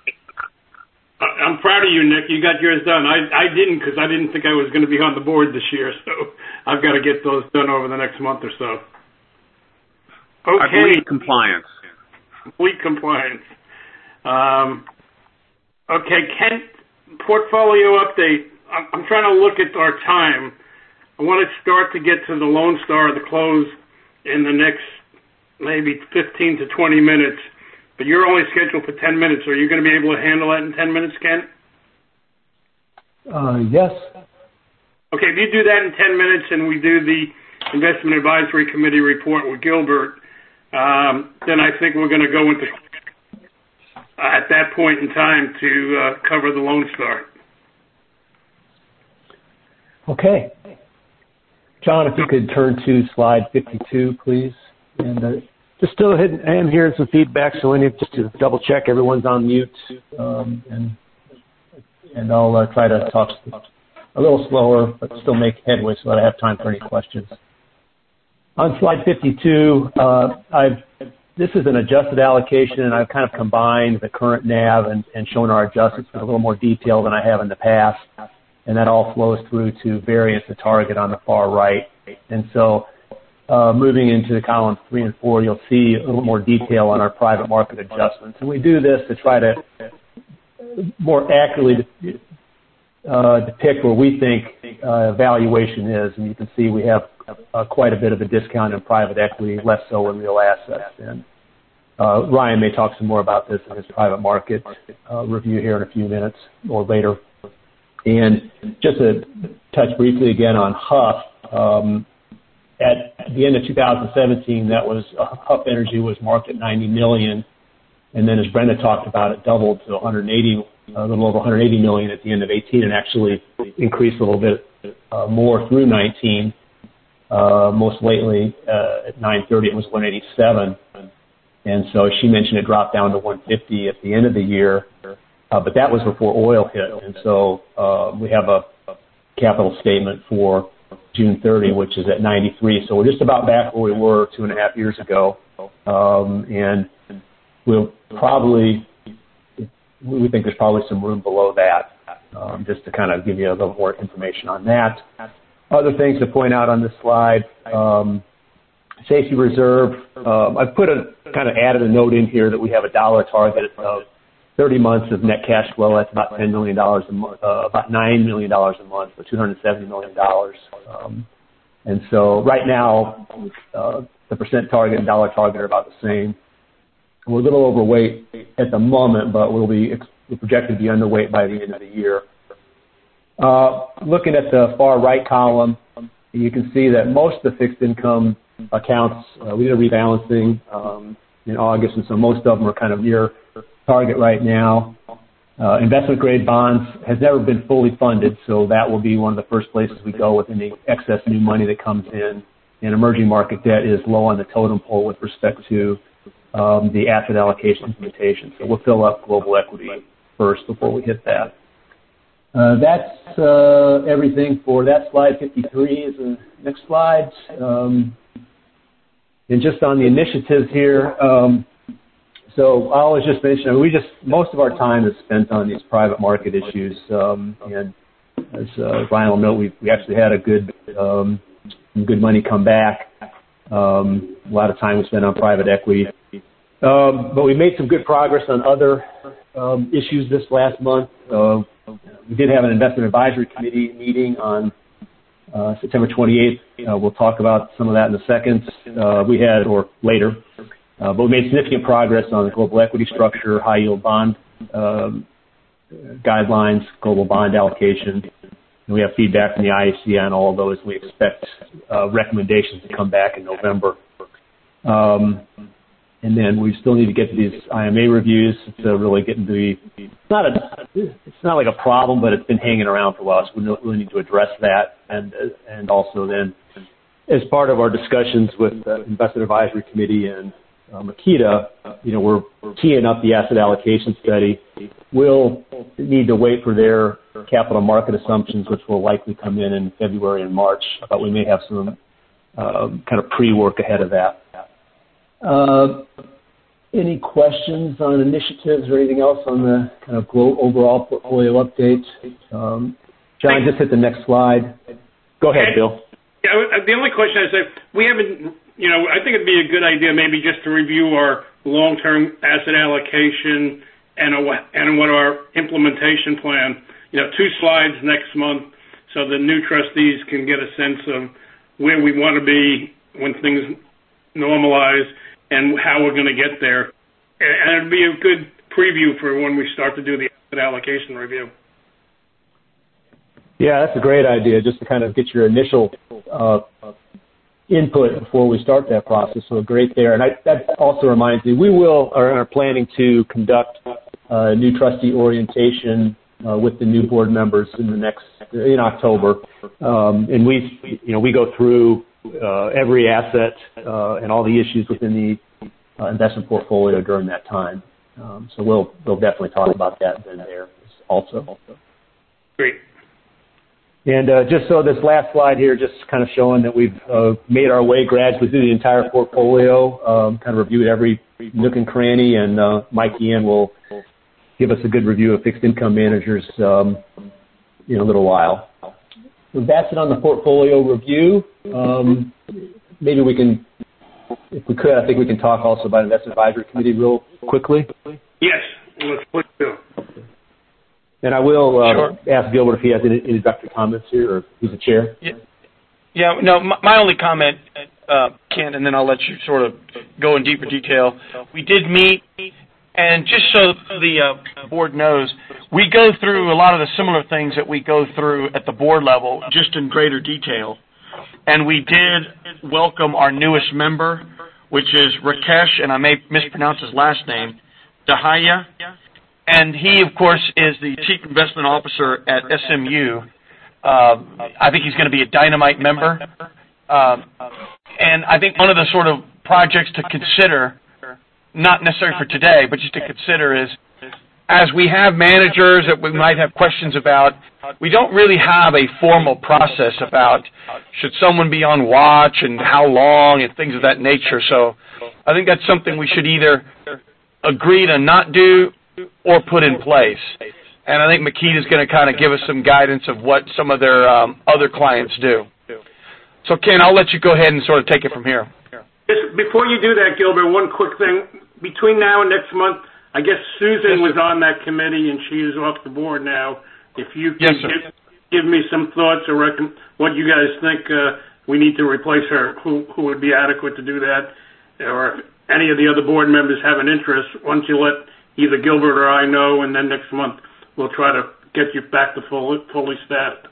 I'm proud of you, Nick. You got yours done. I I didn't because I didn't think I was going to be on the board this year, so I've got to get those done over the next month or so. Okay. I believe compliance. Complete compliance. Um, okay, Kent. Portfolio update. I'm, I'm trying to look at our time. I want to start to get to the Lone Star, the close, in the next maybe fifteen to twenty minutes. But you're only scheduled for ten minutes. Are you going to be able to handle that in ten minutes, Ken? Uh, yes. Okay, if you do that in ten minutes and we do the Investment Advisory Committee report with Gilbert, um, then I think we're going to go into at that point in time to uh, cover the Lone Star. Okay. John, if you could turn to slide fifty-two, please. And uh, just still ahead, I am hearing some feedback, so I need just to double check everyone's on mute, um, and and I'll uh, try to talk a little slower, but still make headway so that I have time for any questions. On slide fifty-two, uh, I've this is an adjusted allocation, and I've kind of combined the current N A V and, and shown our adjustments with a little more detail than I have in the past, and that all flows through to variance to target on the far right. And so uh, moving into columns three and four, you'll see a little more detail on our private market adjustments. And we do this to try to more accurately uh, depict where we think uh, valuation is. And you can see we have uh, quite a bit of a discount in private equity, less so in real assets. And uh, Ryan may talk some more about this in his private market uh, review here in a few minutes or later. And just to touch briefly again on Huff, um, at the end of two thousand seventeen, that was uh, Huff Energy was marked at ninety million dollars, and then as Brenda talked about, it doubled to one hundred eighty, a little over one hundred eighty million dollars at the end of eighteen, and actually increased a little bit uh, more through nineteen. Uh, most lately, uh, at nine thirty, it was one eighty-seven, and so she mentioned it dropped down to one fifty at the end of the year. Uh, but that was before oil hit, and so uh, we have a, a capital statement for June thirtieth, which is at ninety-three. So we're just about back where we were two and a half years ago, um, and we'll probably we think there's probably some room below that. Um, just to kind of give you a little more information on that. Other things to point out on this slide: um, safety reserve. Um, I've put a kind of added a note in here that we have a dollar target of thirty months of net cash flow. That's about ten million dollars a month, uh, about nine million dollars a month, so two hundred seventy million dollars. Um, and so right now, uh, the percent target and dollar target are about the same. We're a little overweight at the moment, but we'll be we're projected to be underweight by the end of the year. Uh, looking at the far right column, you can see that most of the fixed income accounts, uh, we did a rebalancing um, in August, and so most of them are kind of near target right now. Uh, investment grade bonds has never been fully funded, so that will be one of the first places we go with any excess new money that comes in. And emerging market debt is low on the totem pole with respect to um, the asset allocation implementation. So we'll fill up global equity first before we hit that. Uh, that's uh, everything for that slide. fifty-three is the next slide. Um, and just on the initiatives here, um, so I was just mentioning, we just, most of our time is spent on these private market issues. Um, and as uh, Brian will note, we, we actually had a good, um, some good money come back. Um, a lot of time we spent on private equity. Um, but we made some good progress on other um, issues this last month. Uh, we did have an investment advisory committee meeting on uh, September twenty-eighth. Uh, we'll talk about some of that in a second. Uh, we had, or later, uh, but we made significant progress on the global equity structure, high yield bond um, guidelines, global bond allocation. And we have feedback from the I A C on all of those. We expect uh, recommendations to come back in November. Um, And then we still need to get to these I M A reviews to really get into the, it's not a, it's not like a problem, but it's been hanging around for a while, so we really need to address that. And, and also then, as part of our discussions with the Investment Advisory Committee and uh, Makita, you know, we're teeing up the asset allocation study. We'll need to wait for their capital market assumptions, which will likely come in in February and March, but we may have some uh, kind of pre-work ahead of that. Uh, any questions on initiatives or anything else on the kind of global overall portfolio update? Um, John, just hit the next slide. Go ahead, Bill. Yeah, the only question is that we haven't, you know, I think it'd be a good idea maybe just to review our long-term asset allocation and a, and what our implementation plan, you know, two slides next month so the new trustees can get a sense of where we want to be when things normalize and how we're going to get there. And it'd be a good preview for when we start to do the asset allocation review. Yeah, that's a great idea, just to kind of get your initial uh, input before we start that process. So great there. And I, that also reminds me, we will are, are planning to conduct uh, new trustee orientation uh, with the new board members in the next, in October. Um, and we, you know, we go through Uh, every asset uh, and all the issues within the uh, investment portfolio during that time. Um, so we'll we'll definitely talk about that then there also. Great. And uh, just so this last slide here, just kind of showing that we've uh, made our way gradually through the entire portfolio, um, kind of reviewed every nook and cranny, and uh, Mike Ian will give us a good review of fixed income managers um, in a little while. So that's it on the portfolio review. Um, maybe we can, if we could, I think we can talk also about Investment Advisory Committee real quickly. Yes, let's let's do. And I will uh, sure. ask Gilbert if he has any introductory comments here, or he's the chair. Yeah, yeah no, my, my only comment, uh, Ken, and then I'll let you sort of go in deeper detail. We did meet, and just so the uh, board knows, we go through a lot of the similar things that we go through at the board level, just in greater detail. And we did welcome our newest member, which is Rakesh, and I may mispronounce his last name, Dahaya. And he, of course, is the Chief Investment Officer at S M U. Uh, I think he's going to be a dynamite member. Uh, and I think one of the sort of projects to consider, not necessarily for today, but just to consider is, as we have managers that we might have questions about, we don't really have a formal process about should someone be on watch and how long and things of that nature. So I think that's something we should either agree to not do or put in place. And I think Makita is going to kind of give us some guidance of what some of their um, other clients do. So, Ken, I'll let you go ahead and sort of take it from here. Just before you do that, Gilbert, one quick thing. Between now and next month, I guess Susan was on that committee and she is off the board now. If you could yes, give, give me some thoughts or rec- what you guys think uh, we need to replace her, who, who would be adequate to do that, or if any of the other board members have an interest, once you let either Gilbert or I know, and then next month we'll try to get you back to full, fully staffed.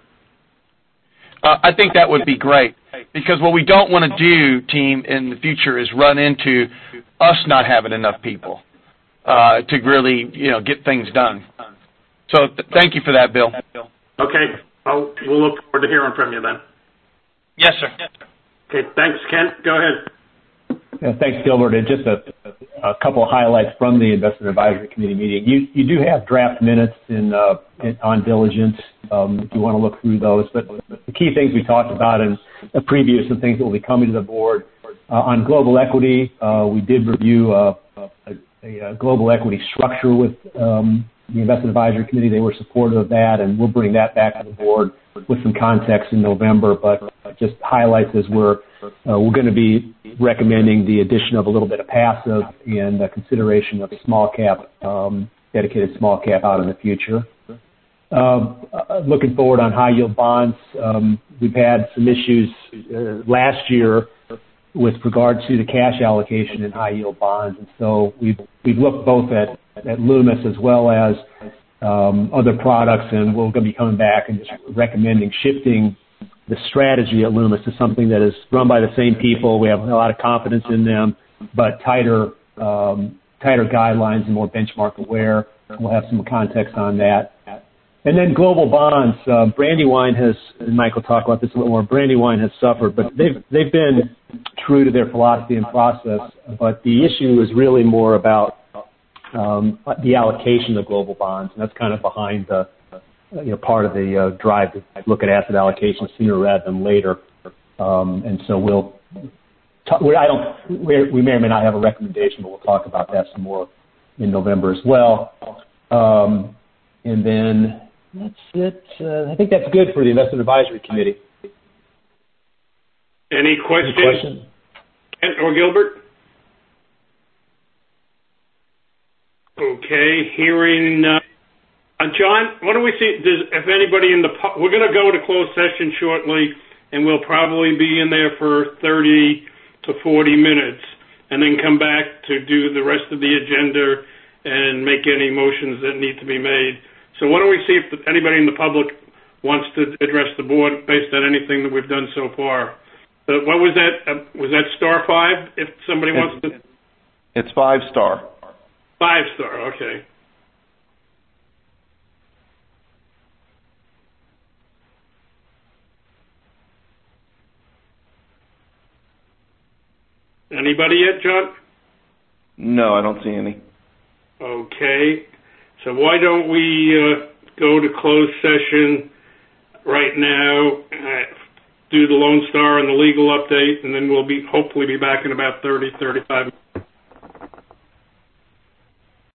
Uh, I think that would be great, because what we don't want to do, team, in the future is run into us not having enough people uh, to really, you know, get things done. So th- thank you for that, Bill. Okay. I'll, we'll look forward to hearing from you then. Yes, sir. Okay. Thanks, Kent. Go ahead. Yeah, thanks, Gilbert. And just a, a couple of highlights from the Investment Advisory Committee meeting. You you do have draft minutes in, uh, in on diligence um, if you want to look through those. But the key things we talked about in the previous and things that will be coming to the board uh, on global equity, uh, we did review uh, a, a global equity structure with um, the Investment Advisory Committee. They were supportive of that, and we'll bring that back to the board with some context in November. But just highlights as we're uh, we're going to be recommending the addition of a little bit of passive and the consideration of a small cap, um, dedicated small cap out in the future. Um, uh, looking forward on high yield bonds, um, we've had some issues uh, last year with regard to the cash allocation in high yield bonds, and so we've we've looked both at at Loomis as well as um, other products, and we're going to be coming back and just recommending shifting the strategy at Loomis is something that is run by the same people. We have a lot of confidence in them, but tighter um, tighter guidelines and more benchmark aware. We'll have some context on that. And then global bonds. Uh, Brandywine has, and Michael talked about this a little more, Brandywine has suffered, but they've, they've been true to their philosophy and process. But the issue is really more about um, the allocation of global bonds, and that's kind of behind the you know, part of the uh, drive to look at asset allocation sooner rather than later. Um, and so we'll, talk, we, I don't, we, we may or may not have a recommendation, but we'll talk about that some more in November as well. Um, and then that's it. Uh, I think that's good for the Investment Advisory Committee. Any questions? Any questions? Kent or Gilbert? Okay, hearing uh, Uh, John, what do we see? Does, if anybody in the pu- we're going to go to closed session shortly, and we'll probably be in there for thirty to forty minutes, and then come back to do the rest of the agenda and make any motions that need to be made. So why don't we see if anybody in the public wants to address the board based on anything that we've done so far. Uh, what was that? Uh, was that star five? If somebody it's, wants to. It's five star. Five star. Okay. Anybody yet, John? No, I don't see any. Okay. So why don't we uh, go to closed session right now, uh, do the Lone Star and the legal update, and then we'll be hopefully be back in about thirty, thirty-five minutes.